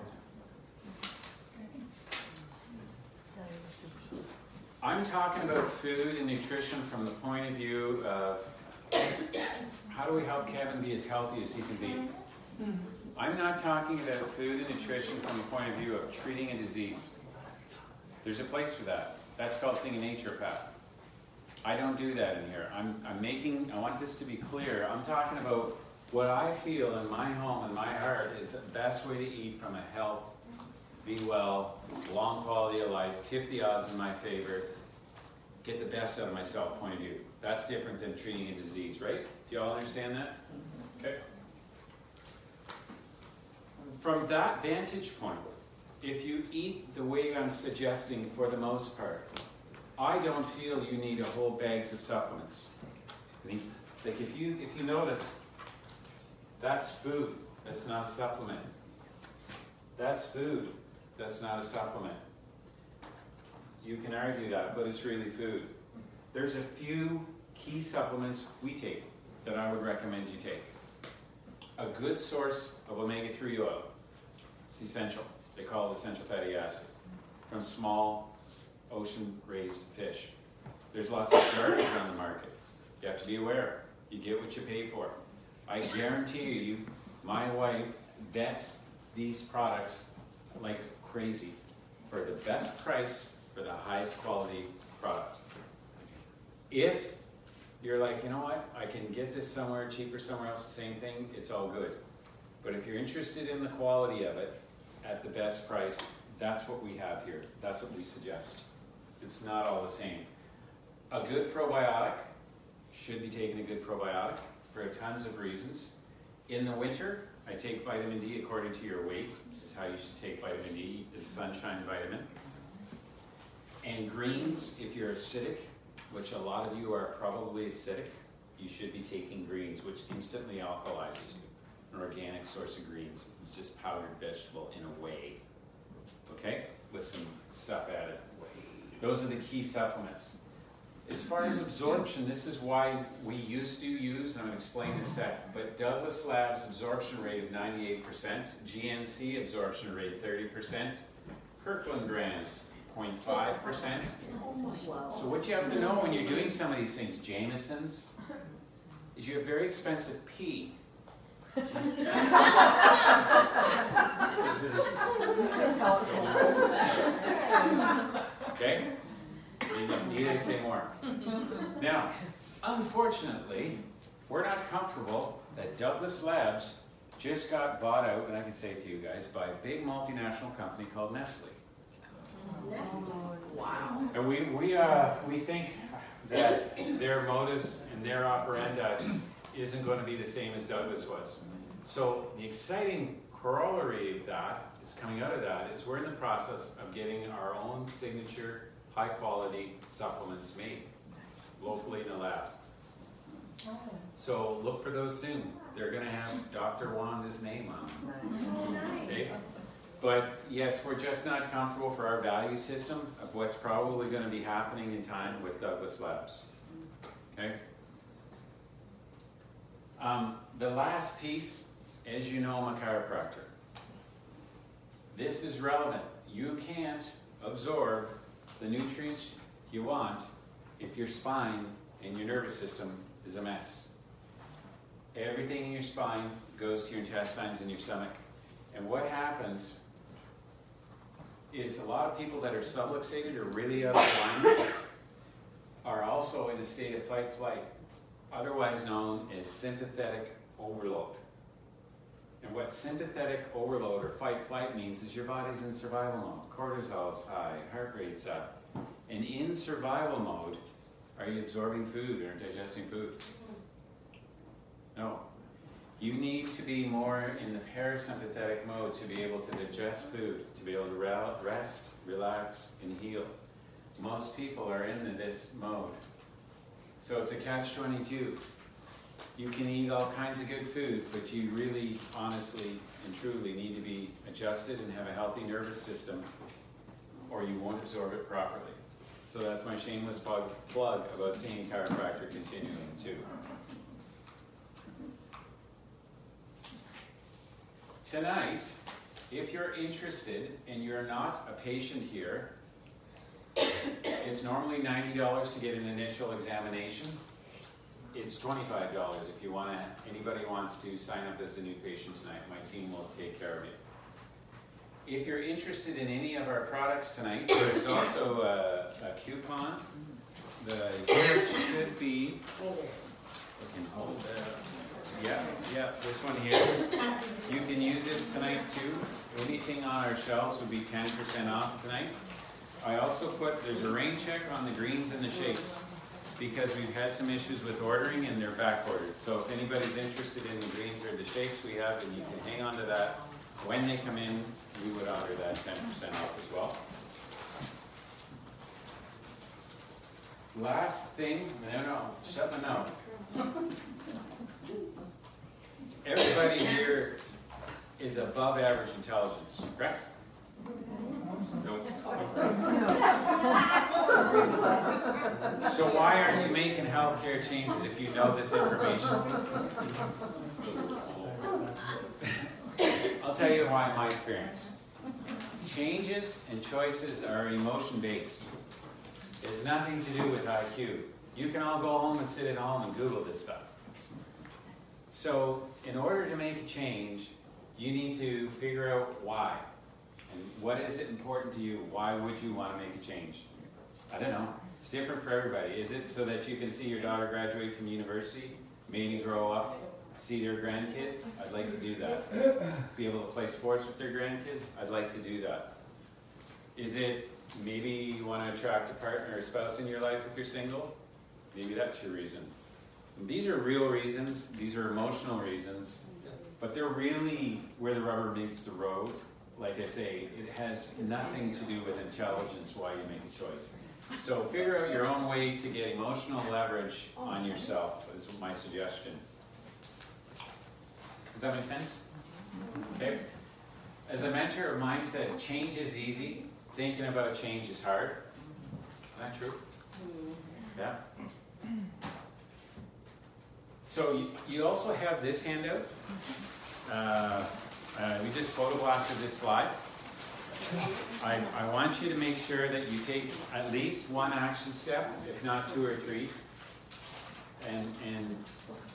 I'm talking about food and nutrition from the point of view of how do we help Kevin be as healthy as he can be. I'm not talking about food and nutrition from the point of view of treating a disease. There's a place for that. That's called seeing a naturopath. I don't do that in here. I want this to be clear. I'm talking about what I feel in my home and my heart is the best way to eat from a health, be well, long quality of life, tip the odds in my favor, get the best out of myself point of view. That's different than treating a disease, right? Do y'all understand that? Okay. From that vantage point, if you eat the way I'm suggesting for the most part, I don't feel you need a whole bags of supplements. Like if you notice, that's food, that's not a supplement. That's food, that's not a supplement. You can argue that, but it's really food. There's a few key supplements we take that I would recommend you take. A good source of omega-3 oil. It's essential. They call it essential fatty acid from small ocean-raised fish. There's lots of garbage on the market. You have to be aware. You get what you pay for. I guarantee you, my wife vets these products like crazy for the best price, for the highest quality product. If you're like, you know what, I can get this somewhere cheaper, somewhere else, the same thing, it's all good. But if you're interested in the quality of it at the best price, that's what we have here. That's what we suggest. It's not all the same. A good probiotic should be taking a good probiotic for tons of reasons. In the winter, I take vitamin D according to your weight. This is how you should take vitamin D. It's sunshine vitamin. And greens, if you're acidic, which a lot of you are probably acidic, you should be taking greens, which instantly alkalizes you. An organic source of greens. It's just powdered vegetable in a way. Okay? With some stuff added. Those are the key supplements. As far as absorption, this is why we used to use, and I'm going to explain in a sec, but Douglas Labs absorption rate of 98%, GNC absorption rate 30%, Kirkland brands 0.5%. So what you have to know when you're doing some of these things, Jameson's, is you have very expensive pee. Okay? Need I say more? Now, unfortunately, we're not comfortable that Douglas Labs just got bought out, and I can say it to you guys, by a big multinational company called Nestle. Wow. And we think that their motives and their operandi isn't going to be the same as Douglas was. So the exciting corollary of that is coming out of that is we're in the process of getting our own signature high quality supplements made locally in the lab. So look for those soon. They're going to have Dr. Wanda's name on them. Okay? But yes, we're just not comfortable for our value system of what's probably going to be happening in time with Douglas Labs. Okay? The last piece, as you know, I'm a chiropractor. This is relevant. You can't absorb the nutrients you want if your spine and your nervous system is a mess. Everything in your spine goes to your intestines and your stomach. And what happens is a lot of people that are subluxated or really out of alignment are also in a state of fight-flight, otherwise known as sympathetic overload. And what sympathetic overload or fight-flight means is your body's in survival mode. Cortisol is high, heart rate's up. And in survival mode, are you absorbing food or digesting food? No. You need to be more in the parasympathetic mode to be able to digest food, to be able to rest, relax, and heal. Most people are in this mode. So it's a catch-22. You can eat all kinds of good food, but you really, honestly, and truly need to be adjusted and have a healthy nervous system, or you won't absorb it properly. So that's my shameless plug about seeing a chiropractor continuing too. Tonight, if you're interested and you're not a patient here, it's normally $90 to get an initial examination. It's $25 if you want to. Anybody wants to sign up as a new patient tonight, my team will take care of you. If you're interested in any of our products tonight, there's also a coupon that should be. I can hold that. Yeah, this one here. You can use this tonight too. Anything on our shelves would be 10% off tonight. I also there's a rain check on the greens and the shakes because we've had some issues with ordering and they're back ordered. So if anybody's interested in the greens or the shakes we have, and you can hang on to that. When they come in, we would honor that 10% off as well. Last thing, shut my mouth. Everybody here is above average intelligence, correct? Nope. So why aren't you making healthcare changes if you know this information? I'll I'll tell you why in my experience. Changes and choices are emotion-based. It has nothing to do with IQ. You can all go home and sit at home and Google this stuff. So, in order to make a change, you need to figure out why. And what is it important to you? Why would you want to make a change? I don't know. It's different for everybody. Is it so that you can see your daughter graduate from university, maybe grow up, see their grandkids? I'd like to do that. Be able to play sports with their grandkids? I'd like to do that. Is it maybe you want to attract a partner or spouse in your life if you're single? Maybe that's your reason. These are real reasons. These are emotional reasons. But they're really where the rubber meets the road. Like I say, it has nothing to do with intelligence why you make a choice. So figure out your own way to get emotional leverage on yourself is my suggestion. Does that make sense? Okay. As a mentor of mine said, change is easy. Thinking about change is hard. Is that true? Yeah. So you also have this handout. We just photoblasted this slide. I want you to make sure that you take at least one action step, if not 2 or 3, and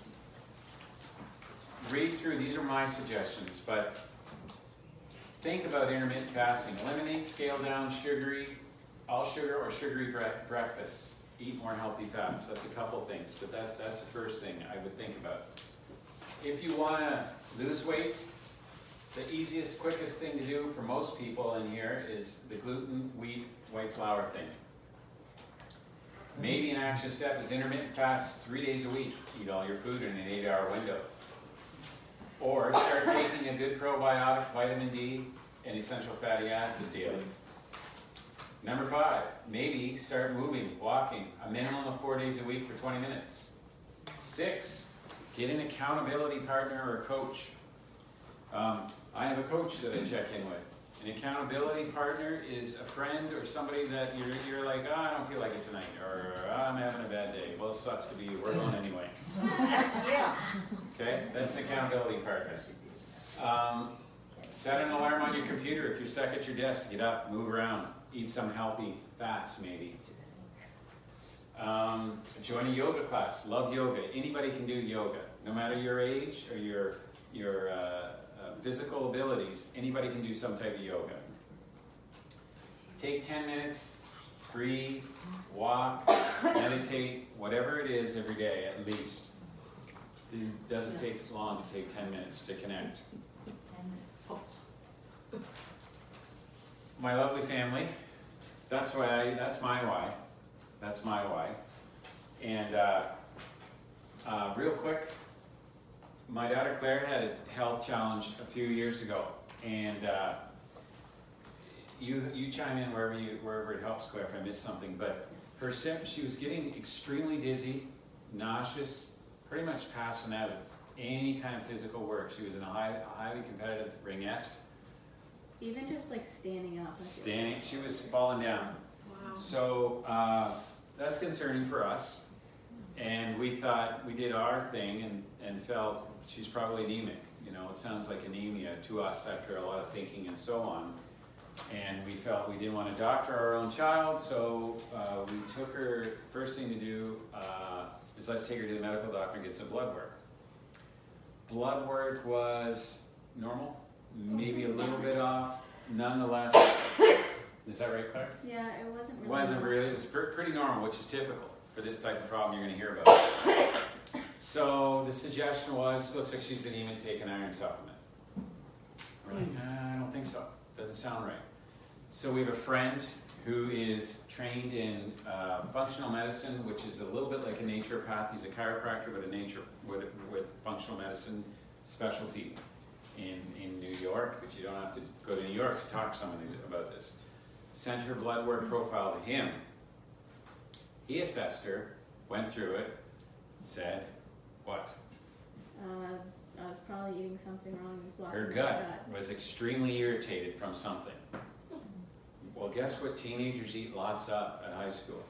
read through. These are my suggestions, but think about intermittent fasting. Eliminate, scale down all sugar or sugary breakfasts. Eat more healthy fats. That's a couple things, but that's the first thing I would think about. If you want to lose weight, the easiest, quickest thing to do for most people in here is the gluten, wheat, white flour thing. Maybe an action step is intermittent fast 3 days a week. Eat all your food in an 8-hour window. Or start taking a good probiotic, vitamin D, and essential fatty acid daily. Number 5, maybe start moving, walking, a minimum of 4 days a week for 20 minutes. 6, get an accountability partner or coach. I have a coach that I check in with. An accountability partner is a friend or somebody that you're like, I don't feel like it tonight, or I'm having a bad day. Well, it sucks to be you. We're going anyway. Yeah. Okay, that's an accountability partner. Set an alarm on your computer if you're stuck at your desk. Get up, move around, eat some healthy fats maybe. Join a yoga class. Love yoga. Anybody can do yoga, no matter your age or your physical abilities. Anybody can do some type of yoga. Take 10 minutes, breathe, walk, meditate, whatever it is every day at least. It doesn't take long to take 10 minutes to connect. My lovely family, that's my why. That's my why. And real quick, my daughter Claire had a health challenge a few years ago, and you chime in wherever it helps, Claire, if I missed something. But she was getting extremely dizzy, nauseous, pretty much passing out of any kind of physical work. She was in a highly competitive ringette. Even just like standing up. She was falling down. Wow. So that's concerning for us. And we thought, we did our thing and felt she's probably anemic. You know, it sounds like anemia to us after a lot of thinking and so on. And we felt we didn't want to doctor our own child, so we took her, first thing to do is let's take her to the medical doctor and get some blood work. Blood work was normal, maybe a little bit off, nonetheless. Is that right, Claire? Yeah, it wasn't really. It wasn't really, it was pretty normal, which is typical for this type of problem you're going to hear about. So the suggestion was, looks like she's anemic, take an iron supplement. We're like, I don't think so. Doesn't sound right. So we have a friend who is trained in functional medicine, which is a little bit like a naturopath. He's a chiropractor, but a nature with functional medicine specialty in New York, but you don't have to go to New York to talk to someone about this. Sent her blood work profile to him. He assessed her, went through it, said, what? I was probably eating something wrong. It was blocking Her my gut was extremely irritated from something. Well, guess what teenagers eat lots of at high school?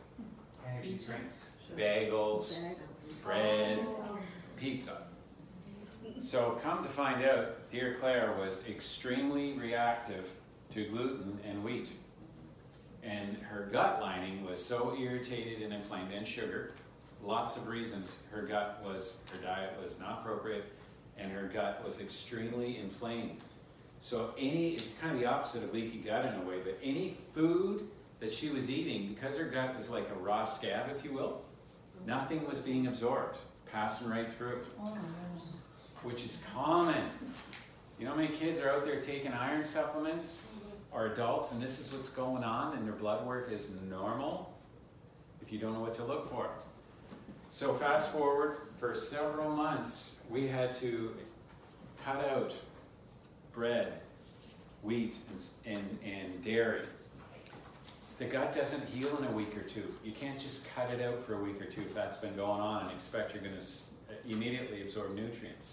Bagels, bread, pizza. So come to find out, dear Claire was extremely reactive to gluten and wheat. And her gut lining was so irritated and inflamed, and sugar. Lots of reasons. Her diet was not appropriate, and her gut was extremely inflamed. So it's kind of the opposite of leaky gut in a way, but any food that she was eating, because her gut was like a raw scab, if you will, nothing was being absorbed, passing right through, Oh my goodness. which is common. You know how many kids are out there taking iron supplements, or adults, and this is what's going on, and their blood work is normal if you don't know what to look for. So fast forward, for several months, we had to cut out bread, wheat, and dairy. The gut doesn't heal in a week or two. You can't just cut it out for a week or two if that's been going on and expect you're going to immediately absorb nutrients.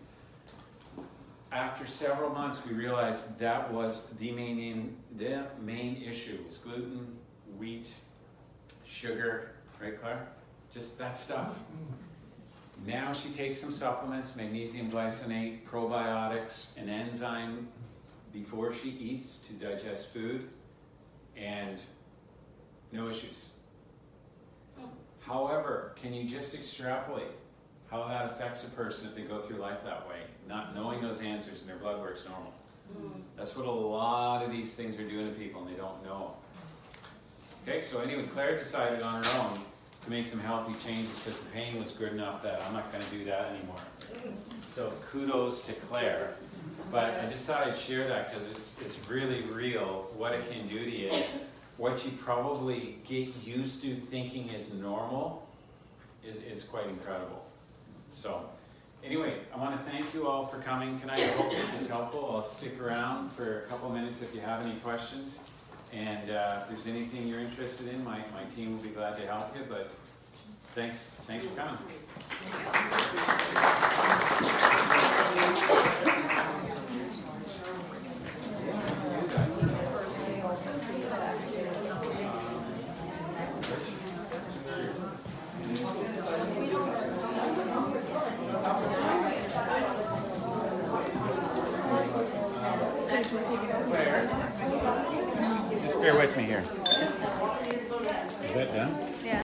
After several months, we realized that was the main issue was gluten, wheat, sugar, right, Claire? Just that stuff. Now she takes some supplements, magnesium glycinate, probiotics, an enzyme before she eats to digest food, and no issues. However, can you just extrapolate how that affects a person if they go through life that way, not knowing those answers and their blood work's normal? That's what a lot of these things are doing to people, and they don't know. Okay, so anyway, Claire decided on her own to make some healthy changes because the pain was good enough that I'm not going to do that anymore. So kudos to Claire. But I just thought I'd share that because it's really real what it can do to you. What you probably get used to thinking is normal is quite incredible. So anyway, I want to thank you all for coming tonight. I hope this was helpful. I'll stick around for a couple minutes if you have any questions. And if there's anything you're interested in, my team will be glad to help you. But thanks for coming. Claire, just bear with me here. Is that done?